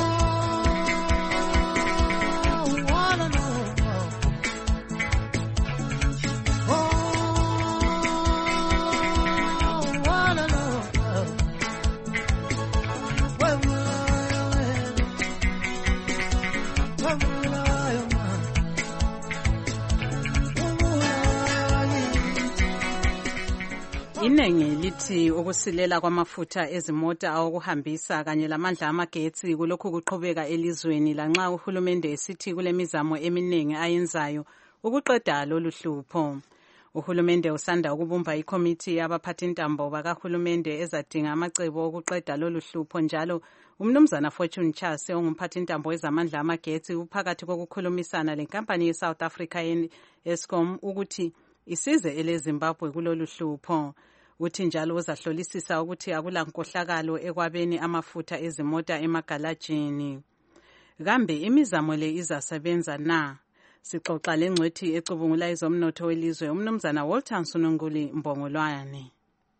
Inengi lithi ukusilela kwamafutha ezimota awokuhambisa kanye lamandla amagetsi kulokhu kuqhubeka elizweni lanxa uhulumende esithi kulemizamo eminingi ayenzayo ukuqeda lolu hlupho. Uhulumende usanda ukubumba ikomiti yabaphathintambo bakahulumende ezadinga amacebo okuqeda lolu hlupho, njalo umnumzana Fortune Chase ongumphathintambo wezamandla amagetsi uphakathi kokukhulumisana lenkampani yeSouth Africa Eskom ukuthi isize eleZimbabwe kulolu hlupho. Uthi njalo uzahlolisisa ukuthi akula nkohlakalo ekwabeni amafutha ezimota emagalajini. Kambe imizamo le izasebenza na? Sixoxa lengcwethi ecubungula izomnotho welizwe umnumzana Walter Sununguli Mbongolwane.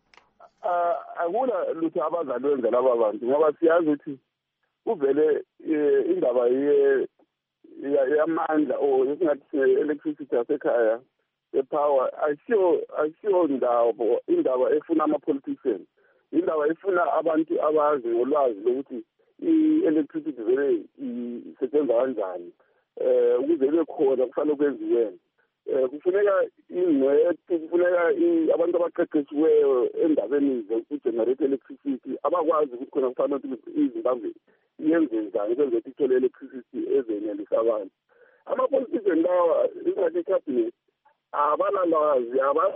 Akula lutho abazalwenza laba bantu ngoba siyazi ukuthi uvele indaba yamandla esingathi electricity yasekhaya epower ayisiyo indaba efuna ama-politicians, indaba efuna abantu abazi ngolwazi lokuthi i-electricity vele isebenza kanjani. Ukuze ibe khona kufanele kwenziweni. Kufuneka ingcwethi, kufuneka abantu abaqeqeshiweyo endabeni zokugenerate electricity abakwazi ukuthi khona kufanele ukuthi iZimbabwe yenze njani kwenze ukuthi ithole electricity ezenelisa abantu. Ama-politicians lawa ingathi i-cabinet abalalwazi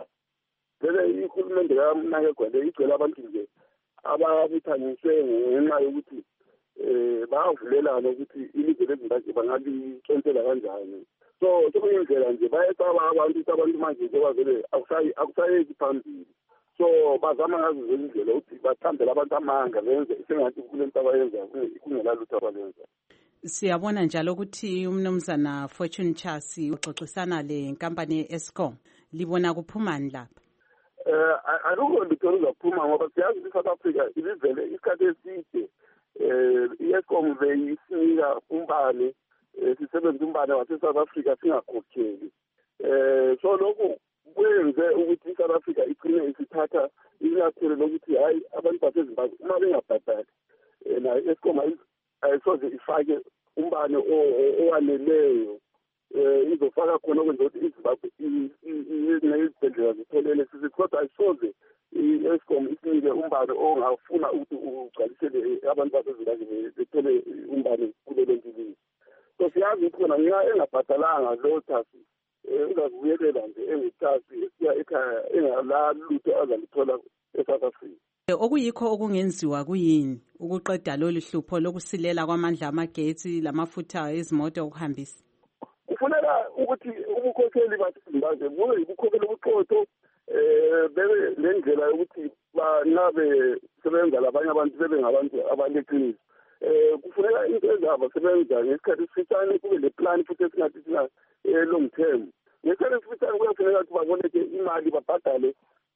vele ihulumende kaMnangagwa igcwele abantu nje ababuthanyiswe ngenxa yokuthi bayavulelana ukuthi ilizwe leZimbabwe bangalitshontshela kanjani. So sekuyindlela nje bayesaba abantu ukuthi abantu manje njengoba vele akusayeki phambili. So bazama ngazo zonke indlela ukuthi bathambele abantu amanga benze sengathi kulento abayenzayo kungela lutho abalenza. Siyabona njalo ukuthi umnumzana Fortune Chase uxoxisana lenkampani yeEskom. Libona kuphumani lapha? Alukho lutho luzaphuma ngoba siyazi ukuthi South Africa ilivele isikhathi eside. iEskom beyisinika umbane, sisebenza umbane wase-South Africa singakhokheli. So lokhu kwenze ukuthi i-South Africa igcine isithatha inyathelo lokuthi hayi abantu baseZimbabwe uma bengabhadali nayo iEskom ayisoze ifake umbane owaneleyo izofaka khona okwenza ukuthi iZimbabwe nezibhedlela zitholele sithi kodwa ayisoze iEskom isinike umbane ongafuna ukuthi ugcwalisele abantu baseZimbabwe bethole umbane kulelo ntilizwe. So siyazi ukuthi khona nxa engabhadalanga lo thasi uzakubuyelela nje engithasi esiya ekhaya engalalutho azalithola eSouth Africa. Okuyikho okungenziwa kuyini ukuqeda lolu hlupho lokusilela kwamandla amagetsi lamafutha ezimoto okuhambisa? Kufuneka ukuthi ubukhokheli baseZimbabwe bube yibukhokheli obuqotho, bebe lendlela yokuthi banabe sebenza labanye abantu bebe ngabantu abaleqiniso. Kufuneka into ezabasebenza ngesikhathi esifitshane kube le plan futhi esingathi thina long term. Ngesikhathi esifitshane kuyafuneka ukuthi baboleke imali babhadale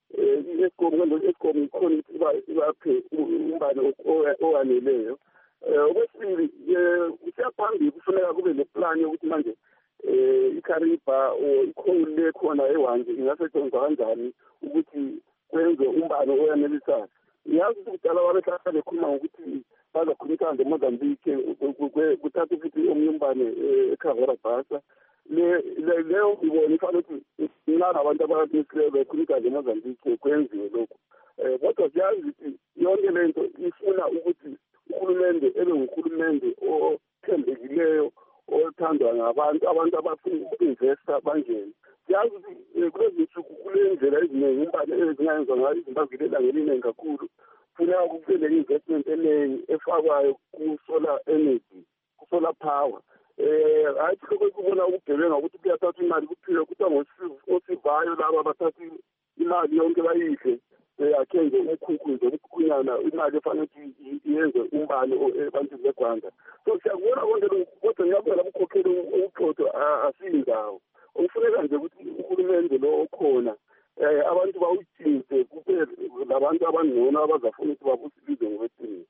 i-Eskom khona ibaphe umbane owaneleyo. Okwesibili, kusiyaphambili kufuneka kube neplan yokuthi manje iKariba or icoal le khona eWanje ingasetshenziswa kanjani ukuthi kwenze umbane oyanelisayo. Ngiyazi ukuthi kudala wabehlala bekhuluma ngokuthi bazakhulumisana neMozambique kuthatha ukuthi omunye umbane eCahora Bassa. Leyo ngibona ifanele ukuthi nilana abantu abakhulumisana bekhulumisana neMozambique kwenziwe lokho. Kodwa siyazi ukuthi yonke lento ifuna ukuthi uhulumende ebe nguhulumende othembekileyo othandwa ngabantu abafuna uku-investa bangene. Siyazi ukuthi kulezi nsuku kule ndlela eziningi umbane ezingayenziwa ngayo iZimbabwe elangeni kakhulu. Funeka kube le-investment eningi efakwayo ku-solar energy, ku-solar power. Hayi lokho kubona ukugebenga ukuthi kuyathatha imali kuphile kuthiwa ngosivayo laba abathatha imali yonke bayidle akhe nje umkhukhu nje umkhunyana imali efanele ukuthi iyenze umbane ebantwini beGwanda. So siyakubona konke lokhu kodwa ngiyabona ukukhokhela uqotho asiyindawo. Okufuneka nje ukuthi uhulumende lo okhona abantu bawutshintshe kube labantu abangcono abazafuna ukuthi babusilize ngokweqiniso.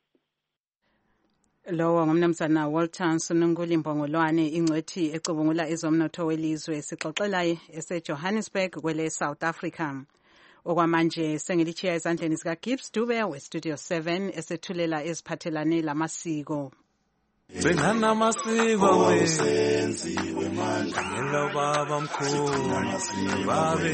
Lowo ngumnumzana Walter Nsonunguli Mbongolwane, ingcwethi ecubungula ezomnotho welizwe, sixoxelayo eseJohannesburg kwele South Africa. Okwamanje sengilitshiya ezandleni zika Gibbs Dube weStudio 7 esethulela eziphathelane lamasiko. Bengana amasiko wesenziwe manje ngelo baba mkhulu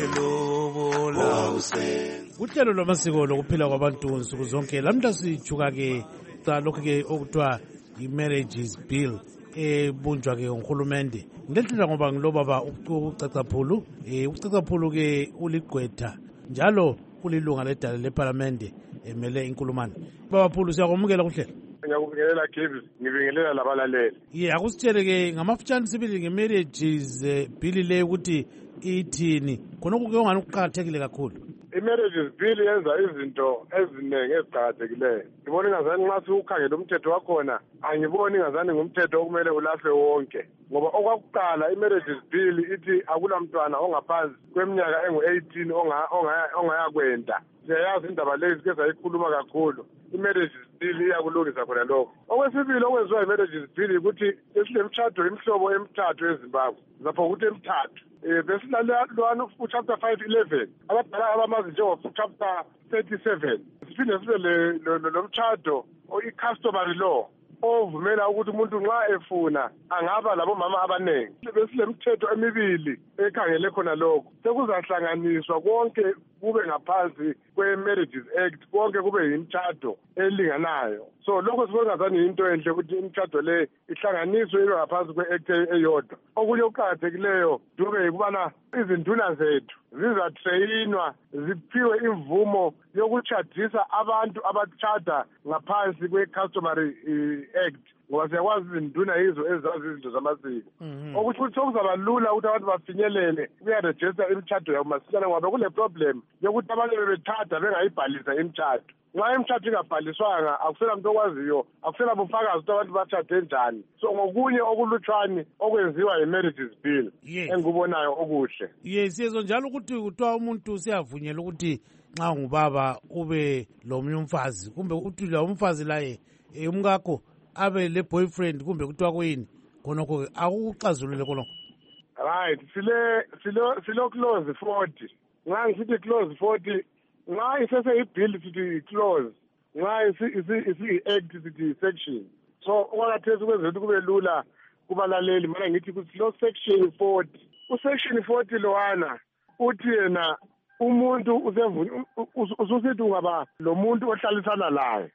babelobola uhlelo lwamasiko lokuphila kwabantu nsuku zonke. Lamhla sijuka ke lokho ke okuthiwa i-marriages bill ebunjwa ke nguhulumende. Ngilethela ngoba ngilobaba uCacaphulu. uCacaphulu ke uligqwetha njalo ulilunga ledala leParlamente emele inkulumane. Baba Phulu, siyakwamukela kuhlelo. Ngiyakubingelela Gibbs, ngibingelela labalaleli. Akusitshele ke ngamafutshane sibili nge-marriages bill le ukuthi ithini khonokho ke ongani kuqakathekile kakhulu. I-marriages bill yenza izinto eziningi eziqakathekileyo. Ngibona ingazani nxa siwukhangela umthetho wakhona angiboni ingazani ngumthetho okumele ulahlwe wonke, ngoba okwakuqala i-marriages bill ithi akulamntwana ongaphansi kweminyaka engu-18 ongayakwenda. Siyayazi indaba lezi ke sayikhuluma kakhulu. I-marriages bill iyakulungisa khona lokho. Okwesibili okwenziwa i-marriages bill ukuthi esilemtshado imihlobo emithathu eZimbabwe. Zapho ukuthi emithathu. Besilalwana chapter 511 abadala abamazi njengo-chapter 37. Siphinde sibe lomtshado i-customary law ovumela ukuthi umuntu nxa efuna angaba labomama abaningi. Besilemithetho emibili ekhangele khona lokho. Sekuzahlanganiswa konke kube ngaphansi kwe-Marriages Act, konke kube yimtshado elinganayo. So lokho sikungazani yinto enhle ukuthi imtshado le ihlanganiswe ibe ngaphansi kwe-act eyodwa. Okunye okuqakathekileyo Dube yikubana izinduna zethu zizatreyinwa ziphiwe imvumo yokutshadisa abantu abatshada ngaphansi kwe-customary act, ngoba siyakwazi izinduna yizo ezazi izinto zamasiko. Okuthi sokuzaba lula ukuthi abantu bafinyelele kuyarejista imtshado yabo masinyane, ngoba kule problem yokuthi abantu bebethada bengayibhalisa imtshado. Nxa imtshado ingabhaliswanga akusela muntu okwaziyo, akusela bufakazi ukuthi abantu batshade njani. So ngokunye okulutshwane okwenziwa yi-marriages bill engikubonayo okuhle. Siyezo njalo ukuthi kuthiwa umuntu siyavunyela ukuthi nxa ngubaba ube lomunye umfazi, kumbe uthi lo umfazi laye umkakho abe le boyfriend kumbe kuthiwa kuyini khonokho akukuxazulule khonokho. Right, silo clause 40. Nxa ngisithi clause 40 nxa isese i-bill sithi clause, nxa isi-act sithi section. So okwakhathesi kwenzela ukuthi kube lula kubalaleli mana ngithi kusilo section 40. Usection 40 lowana uthi yena umuntu ususithi ungaba lo muntu ohlalisana laye,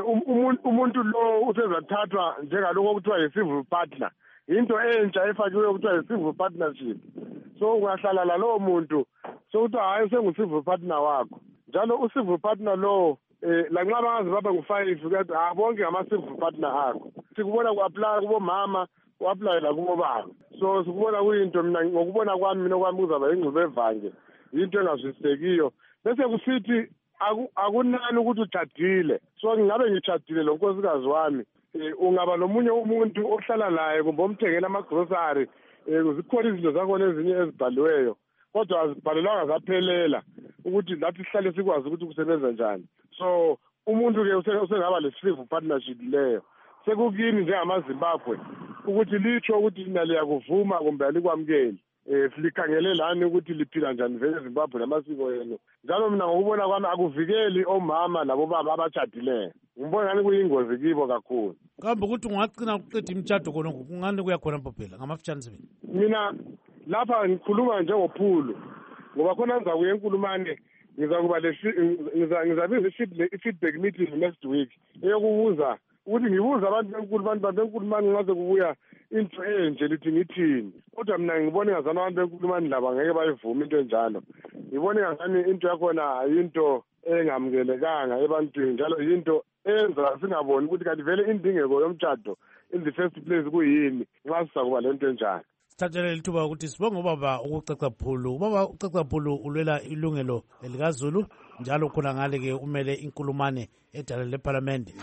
umuntu lo usezathathwa njengalokho okuthiwa yi-civil partner. Into entsha efakiwe okuthiwa yi-civil partnership. So ungahlala lalowo muntu sokuthiwa hayi sengu-civil partner wakho. Njalo u-civil partner lo lanxa bangaze babe ngu-5 ukuthi bonke ngama-civil partner akho. Sikubona ku-aplya kubomama, ku-aplya lakubobaba. So sikubona kuyinto, mina ngokubona kwami kuzaba yingxube evanje, yinto engazwisisekiyo. Bese kusithi akunani ukuthi utshadile. So ngingabe ngitshadile lo nkosikazi wami, ungaba nomunye umuntu ohlala laye kumbe omthengela amagrosari, zikhona izinto zakhona ezinye ezibhaliweyo. kodwa azibhalelwanga zaphelela ukuthi lathi sihlale sikwazi ukuthi kusebenza njani. So umuntu-ke usengaba le-civil partnership leyo. Sekukini njengamaZimbabwe ukuthi litsho ukuthi lina liyakuvuma kumbe alikwamukeli. Silikhangele lani ukuthi liphila njani vele eZimbabwe namasiko yenu. Njalo mina ngokubona kwami akuvikeli omama labobaba abashadileyo. Ngibona ngani kuyingozi kibo kakhulu. Kambe ukuthi ungagcina uqeda imtshado khona kungani kuyakhona Mbophela ngamafitshane sebeni? Mina lapha ngikhuluma njengophulu ngoba khona ngizakuya enkulumane ngizakuba ngizabiza i-feedback meeting next week eyokubuza ukuthi ngibuza abantu benkulumane ngaze kubuya into enje lithi ngithini. Kodwa mina ngibona ngazana abantu benkulumane laba ngeke bayivuma into enjalo. Ngibona ngazani into yakhona ayinto engamukelekanga ebantwini njalo yinto enza singaboni ukuthi kanti vele indingeko yomtshado in the first place kuyini nxa sizakuba lento enjalo. Sithathele lithuba ukuthi sibonge ubaba uCaca Phulu. Ubaba uCaca Phulu ulwela ilungelo elikaZulu njalo khona ngale-ke umele inkulumane edala leParliament.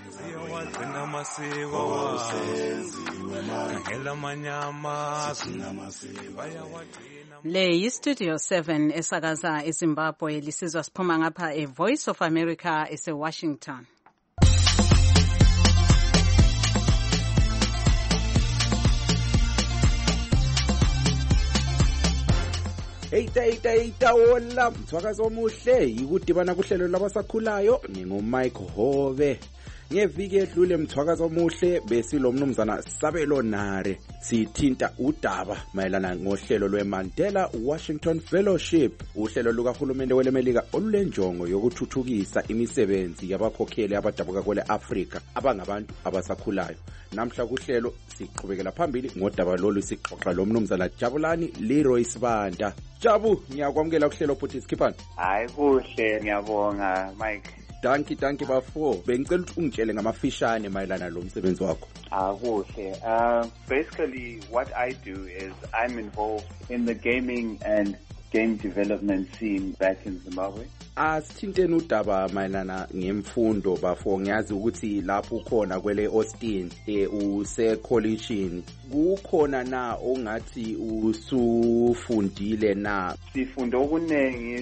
Le yiStudio 7 esakaza eZimbabwe lisizwa siphuma ngapha eVoice of America eseWashington. Eita hola mthwakazi omuhle yikudibana kuhlelo labasakhulayo ngingumike Hove. Ngeviki edlule mthwakazi omuhle besilo mnumzana Sabelo Nare sithinta udaba mayelana ngohlelo lweMandela Washington Fellowship, uhlelo lukahulumende welemelika olulenjongo yokuthuthukisa imisebenzi yabakhokheli abadabuka kwele Africa abangabantu abasakhulayo. Namhla kuhlelo siqhubekela phambili ngodaba lolu sixoxa lo mnumzana Jabulani Leroy Sibanda. Jabu, ngiyakwamukela kuhlelo futhi Skippani. Hayi kuhle, ngiyabonga Mike. Danki bafo. Bengicela ukuthi ungitshele ngamafishane mayelana lo msebenzi wakho. Kuhle. Basically what I do is I'm involved in the gaming and game development scene back in Zimbabwe. Asithinteni udaba mayelana ngemfundo bafo. Ngiyazi ukuthi lapho ukhona kwele Austin use-collegeini kukhona na ongathi usufundile na? Sifunda okunengi,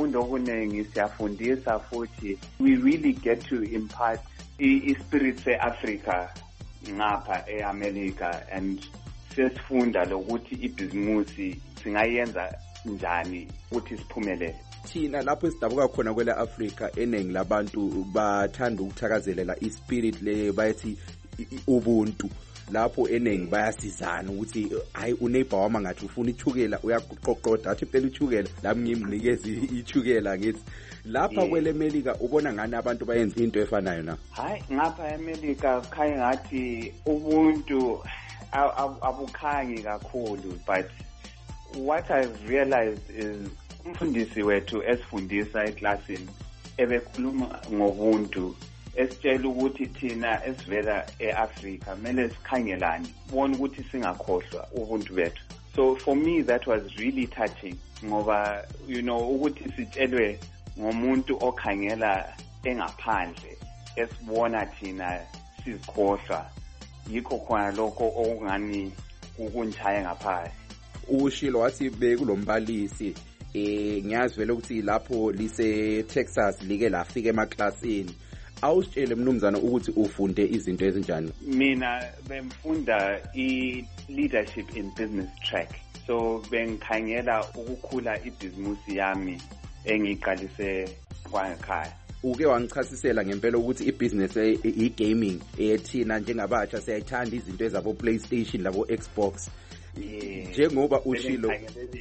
siyafundisa futhi we really get to impart i-spirit se-Africa ngapha e-America and sesifunda lokuthi ibhizimusi singayenza njani ukuthi siphumelele. Thina lapho esidabuka khona kwele Africa eningi labantu bathanda ukuthakazelela ispirit le bayithi ubuntu. Lapho eningi bayasizana ukuthi hayi uneighbor wami ngathi ufuna ichukela uyakuqoqoda athi phela ichukela lami ngimnikeza ichukela ngithi lapha kwele America ubona ngani abantu bayenza into efanayo na? Hayi ngapha eMelika khaya ngathi ubuntu abukhangi kakhulu, but what I've realized is umfundisi wethu esifundisa eklasini ebekhuluma ngobuntu esitshela ukuthi thina esivela eAfrica kumele sikhangelani bona ukuthi singakhohlwa ubuntu bethu. So for me that was really touching ngoba ukuthi sitshelwe ngomuntu okhangela engaphandle esibona thina sizikhohlwa yikho khona lokho okungani ukunjaya ngaphakathi. Ushilo wathi bekulombalisi ngiyazi vele ukuthi lapho lise Texas like lafika emaklasini. Awusitshele mnumzana ukuthi ufunde izinto ezinjani? Mina bemfunda i-leadership in business track. So bengikhangela ukukhula ibhizimusi yami engiqalise kwangekhaya. Uke wangichasisela ngempela ukuthi ibusiness i-gaming thina njengabatsha siyayithanda izinto ezabo PlayStation labo Xbox. Njengoba ushilo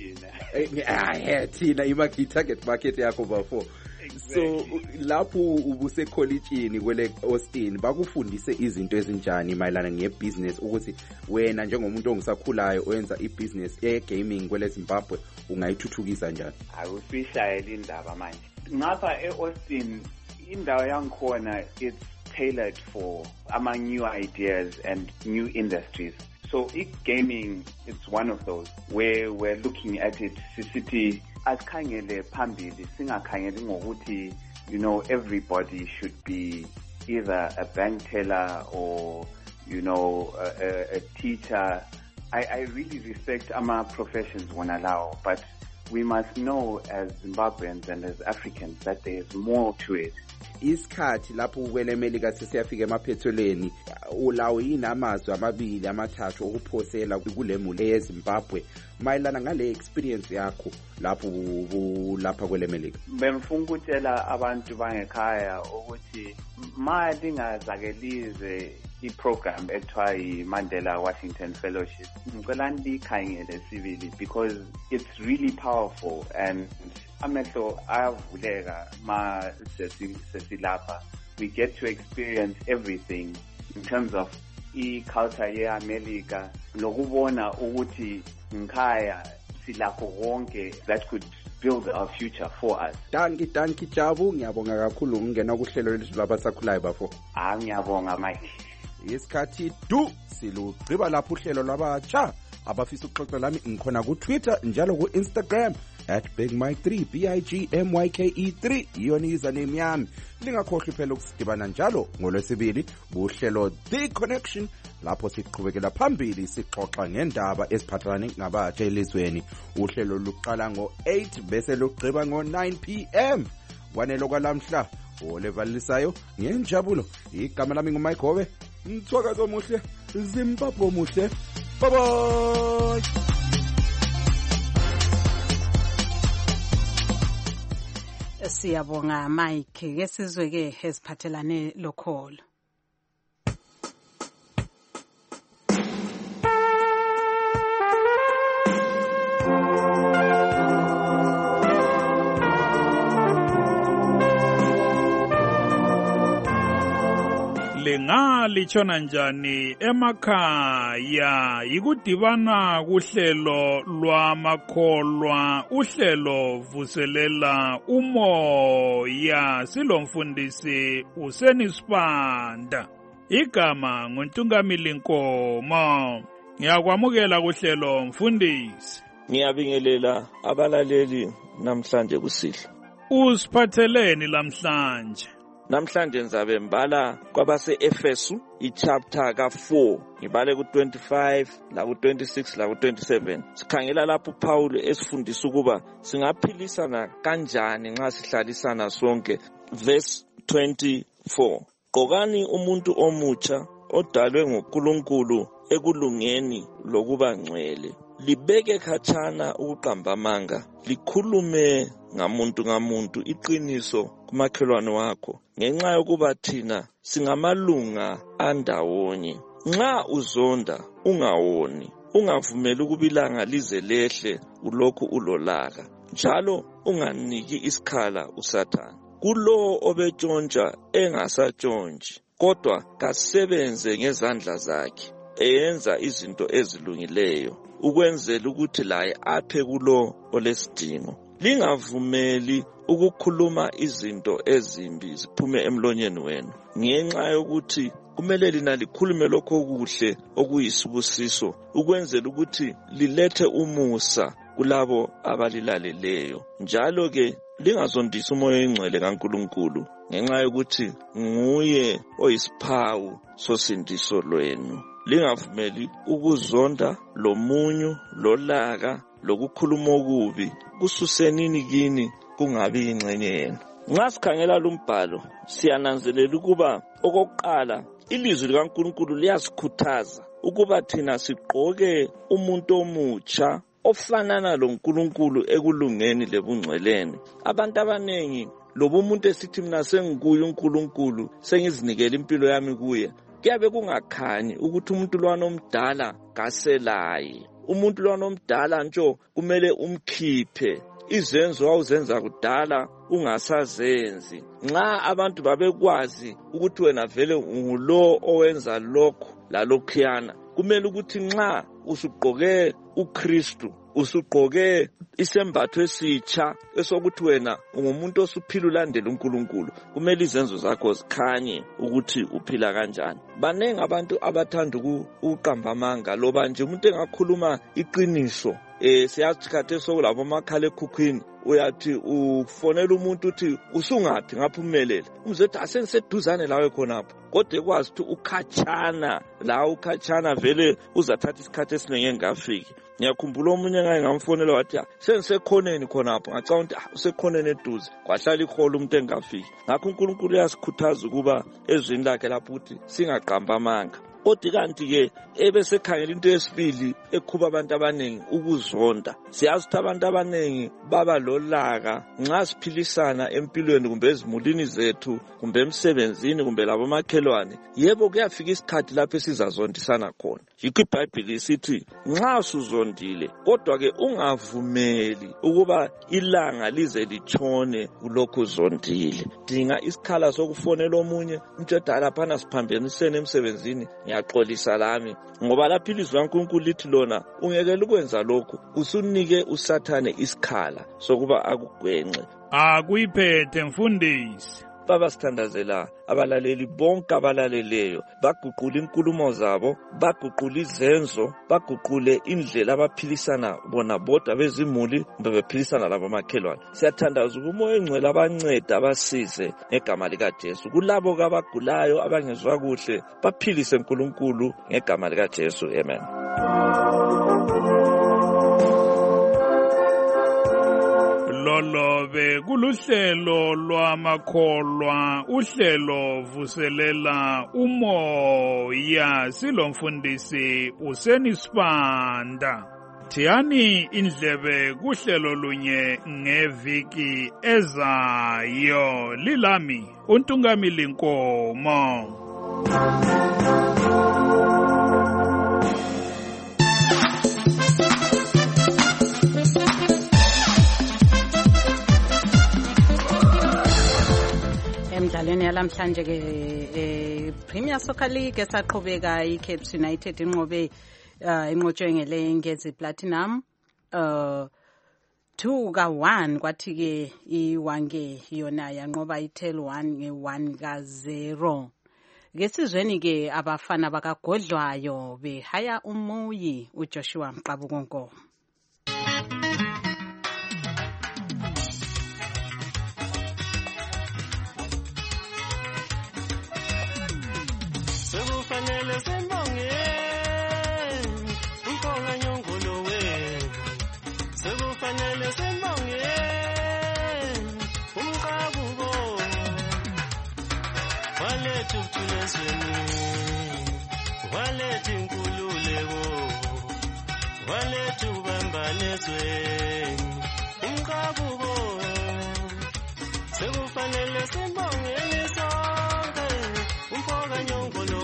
thina i-target market yakho bafo. So lapho ubuse collegeini kwele Austin bakufundise izinto ezinjani mayelana ngebusiness ukuthi wena njengomuntu ongisakhulayo oyenza ibusiness gaming kwele Zimbabwe ungayithuthukisa njani? Awusishayela indaba manje. Ngapha eAustin indawo yangikhona it's tailored for among new ideas and new industries. So gaming it's one of those where we're looking at it city asikhangele phambili singakhangeli ngokuthi everybody should be either a bank teller or a teacher. I really respect ama professions wona lawo, but we must know as Zimbabweans and as Africans that there is more to it. Isikhathi lapho ukwele Melika sesiyafika emaphethelweni ulawo yinamazwi amabili amathathu okuphosela kulemuli eZimbabwe mayelana ngale experience yakho lapha kwele Melika. Bengifuna ukutshela abantu bangekhaya ukuthi mali ngazakelize iprogram ekuthiwa yi-Mandela Washington Fellowship ngicela ndikhangele sibili because it's really powerful and amehlo ayavuleka ma sesilapha. We get to experience everything in terms of i-culture ye-America nokubona ukuthi ngikhaya silakho konke that could build our future for us. Danki Jabu, ngiyabonga kakhulu ngena kuhlelo lwethu labasakhulayo bafo. Ngiyabonga Mike. Isikhathi silugqiba lapho uhlelo lwabatsha abafisa ukuxoxa lami ngikhona ku Twitter njalo ku Instagram @BigMike3 BIGMYKE3 iyona username yami. Lingakhohlwa phela ukusidibana njalo ngolwesibili kuhlelo The Connection lapho siqhubekela phambili sixoxa ngendaba eziphathelene nabatsha elizweni. Uhlelo luqala ngo-8 bese lugqiba ngo-9 PM. Kwanelo kwalamhla olevalisayo ngenjabulo igama lami nguMike Hobe. Mthwakazo omuhle, Zimbabwe omuhle. Bye bye. Siyabonga Mike ke sizwe ke esiphathelane lokholo. Lingalitshona njani emakhaya ikudibana kuhlelo lwamakholwa uhlelo vuselela umoya silomfundisi uSenisibanda igama nguNtungamili Nkomo. Ngiyakwamukela kuhlelo mfundisi. Ngiyabingelela abalaleli namhlanje kusihlwa. Usiphatheleni lamhlanje? Namhlanje ngizabe mbala kwabase Efesu ichapter ka4 ngibale ku25 la ku26 la ku27 sikhangela lapho Paul esifundisa ukuba singaphilisana kanjani nxa sihlalisana sonke. Verse 24 Qokani umuntu omutsha odalwe nguNkulunkulu ekulungeni lokuba ngcwele libeke khatshana ukuqamba amanga likhulume ngamuntu iqiniso kumakhelwane wakho ngenxa yokuba thina singamalunga andawonye. Nxa uzonda ungawoni ungavumeli ukubilanga lize lehle ulokhu ulolaka njalo unganiki isikhala uSathane. Kulo obetshontsha engasatshontshi kodwa kasebenze ngezandla zakhe eyenza izinto ezilungileyo ukwenzela ukuthi laye aphe kulo olesidingo. Lingavumeli ukukhuluma izinto ezimbi ziphume emlonyeni wenu ngenxa yokuthi kumele lina likhulume lokho okuhle okuyisibusiso ukwenzela ukuthi lilethe umusa kulabo abalilaleleyo. Njalo ke lingazondisa umoya engcwele kaNkulunkulu ngenxa yokuthi nguye oyisiphawu sosindiso lwenu. Lingavumeli ukuzonda lomunyu lolaka lokukhuluma okubi kususenini kini kungabi ingcenye yenu. Nxa sikhangela lumbhalo siyananzelela ukuba okokuqala ilizwi likaNkulunkulu liyasikhuthaza ukuba thina sigqoke umuntu omutsha ofanana loNkulunkulu ekulungeni lebungcweleni. Abantu abanengi loba umuntu esithi mina sengikuye uNkulunkulu sengizinikela impilo yami kuye kuyabe kungakhanyi ukuthi umuntu lwana omdala kaselaye. Umuntu lwana omdala ntsho kumele umkhiphe izenzo wawuzenza kudala ungasazenzi. Nxa abantu babekwazi ukuthi wena vele ungulo owenza lokho lalokhuyana kumele ukuthi nxa usugqoke uKristu usugqoke isembatho esitsha esokuthi wena ungumuntu osuphila ulandela uNkulunkulu kumele izenzo zakho zikhanye ukuthi uphila kanjani. Banengi abantu abathanda ukuqamba amanga loba nje umuntu engakhuluma iqiniso siyathi khathe sokulabo makhala ekhukhwini uyathi ufonela umuntu uthi usungaphi ngapha umelele umzethi asengiseduzane lawe khonapho kodwa ekwazi ukuthi ukhatshana la ukhatshana vele uzathatha isikhathi esiningi engafiki. Ngiyakhumbula omunye ngaye ngamfonela wathi sengisekhoneni khonapho ngacabanga ukuthi usekhoneni eduze kwahlala iholo umuntu engafiki. Ngakho uNkulunkulu uyasikhuthaza ukuba ezwini lakhe lapho ukuthi singaqamba amanga. Kodwa kanti-ke ebesekhangela into yesibili ekhuba abantu abaningi ukuzonda. Siyazi ukuthi abantu abaningi baba lolaka nxa siphilisana empilweni kumbe ezimulini zethu kumbe emsebenzini kumbe labo makhelwane. Yebo kuyafika isikhathi lapho esizazondisana khona. Yikho iBhayibheli isithi nxa usuzondile kodwa-ke ungavumeli ukuba ilanga lize litshone ulokhu uzondile. Dinga isikhala sokufonela omunye umtshela laphana siphambenisene emsebenzini ngiyaxolisa lami ngoba lapho ilizwi laNkulunkulu lithi lona ungekela ukwenza lokhu usunike uSathane isikhala sokuba akugwenxe. Akuyiphethe mfundisi. Baba sithandazela abalaleli bonke abalaleleyo baguqula inkulumo zabo baguqula izenzo baguqule indlela abaphilisana bona bodwa bezimuli kumbe bephilisana labo makhelwane. Siyathandaza umoya engcwele abanceda abasize ngegama likaJesu kulabo abagulayo abangezwa kuhle baphilise uNkulunkulu ngegama likaJesu. Amen. Lolobe kuluhlelo lwamakholwa uhlelo vuselela umoya silomfundisi uSenisibanda. Thiyani indlebe kuhlelo lunye ngeviki ezayo. Lilami uNtungamili Nkomo. Emidlalweni yalamhlanje ke Premier Soccer League esaqhubeka iCapes United inqobe inqotshwe ngelengezi Platinum 2-1 kwathi ke iwange yona yanqoba iTel 1-1-0. Ngesizweni ke abafana bakagodlwayo behaya umuyi uJoshua Mqabukonko. Sekufanele sembonge umphonga nyongolo we. Sekufanele sembonge umqabuko walethu kuthulezweni walethu inkululeko walethu kubambanezweni umqabuko sekufanele sembongeni sonke umphonga nyongolo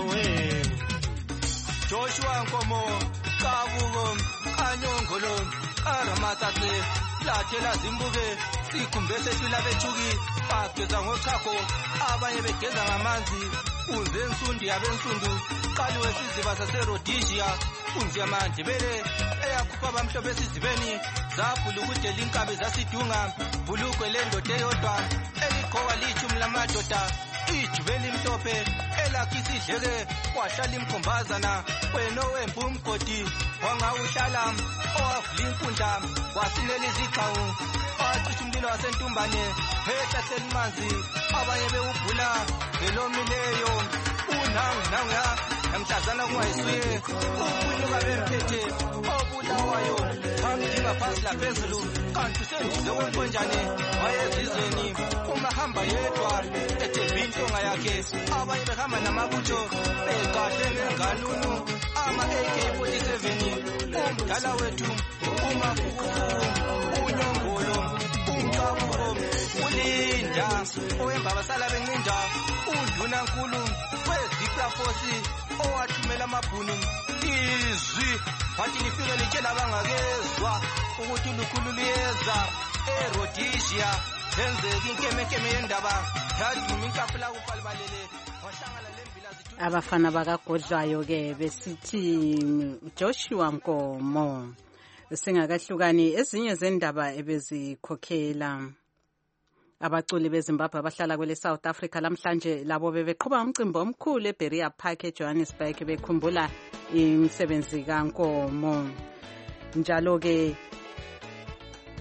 Joshua Nkomo Kabuko Anyongolo Aramatate Lathela Zimbuke sikhumbe sethula bethuki bageza ngochakho abanye begeza ngamanzi unze ensundi yabensundu qaliwe siziba saseRhodesia unze amandebele eyakhupha abamhlophe esizibeni zabhula ukudela inkabi zasidunga bulukwe lendoda eyodwa eliqhoka lichumi lamadoda ijubeli imhlophe elakhi isidleke wahlala imkhombazana wena owembu umgodi wangawuhlala owavula inkundla wasinela izigcawu wacisha umlilo wasentumbane phehlasela imanzi abanye bewubhula ngelomileyo unangunanguya emhlazana kungayisuye ukunyuka bemphethe obulawayo phambi ngaphansi laphezulu kanti usendize kwenkonjane wayezizweni umahamba yedwa ethembe intonga yakhe abanye behamba namabutho beqahle ngenganunu ama-AK-47 umdala wethu umafuku unyongolo umqabuko ulinda owembabasala bencinda undunankulu weziplafosi owathumela amabhunu izwi bathi lifike litshela abangakezwa ukuthi ulukhulu luyeza eRhodesia lenzeka inkemekeme yendaba yaduma inkapula kupalibalele wahlangana lembila zithu. Abafana bakagodlwayo ke besithi Joshua Nkomo. Singakahlukani ezinye zendaba ebezikhokhela abaculi beZimbabwe abahlala kwele South Africa lamhlanje labo bebeqhuba umcimbi omkhulu eBerea Park eJohannesburg bekhumbula imisebenzi kaNkomo. Njalo ke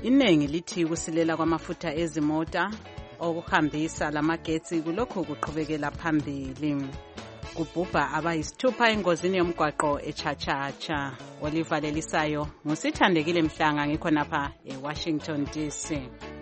Iningi lithi kusilela kwamafutha ezimota okuhambisa lamagetsi kulokhu kuqhubekela phambili. Kubhubha abayisithupha engozini yomgwaqo eChachacha. Oliver Lelisayo, ngusithandekile Mhlanga ngikhonapha eWashington DC.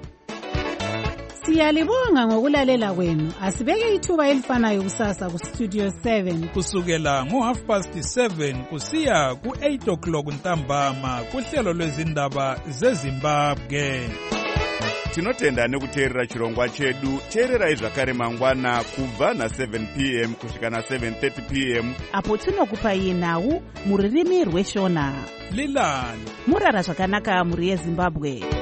Siyalibonga ngokulalela kwenu. Asibeke ithuba elifanayo kusasa ku Studio 7 kusukela ngo7:30 kusiya ku8:00 ntambama kuhlelo lwezindaba zeZimbabwe. Tinotenda nekuteerera chirongwa chedu. Teererai zvakare mangwana kubva na7 p.m. kusvika na7:30 p.m. apo tinokupai nhau muririmi rweshona. Lilani murara zvakanaka muri yeZimbabwe.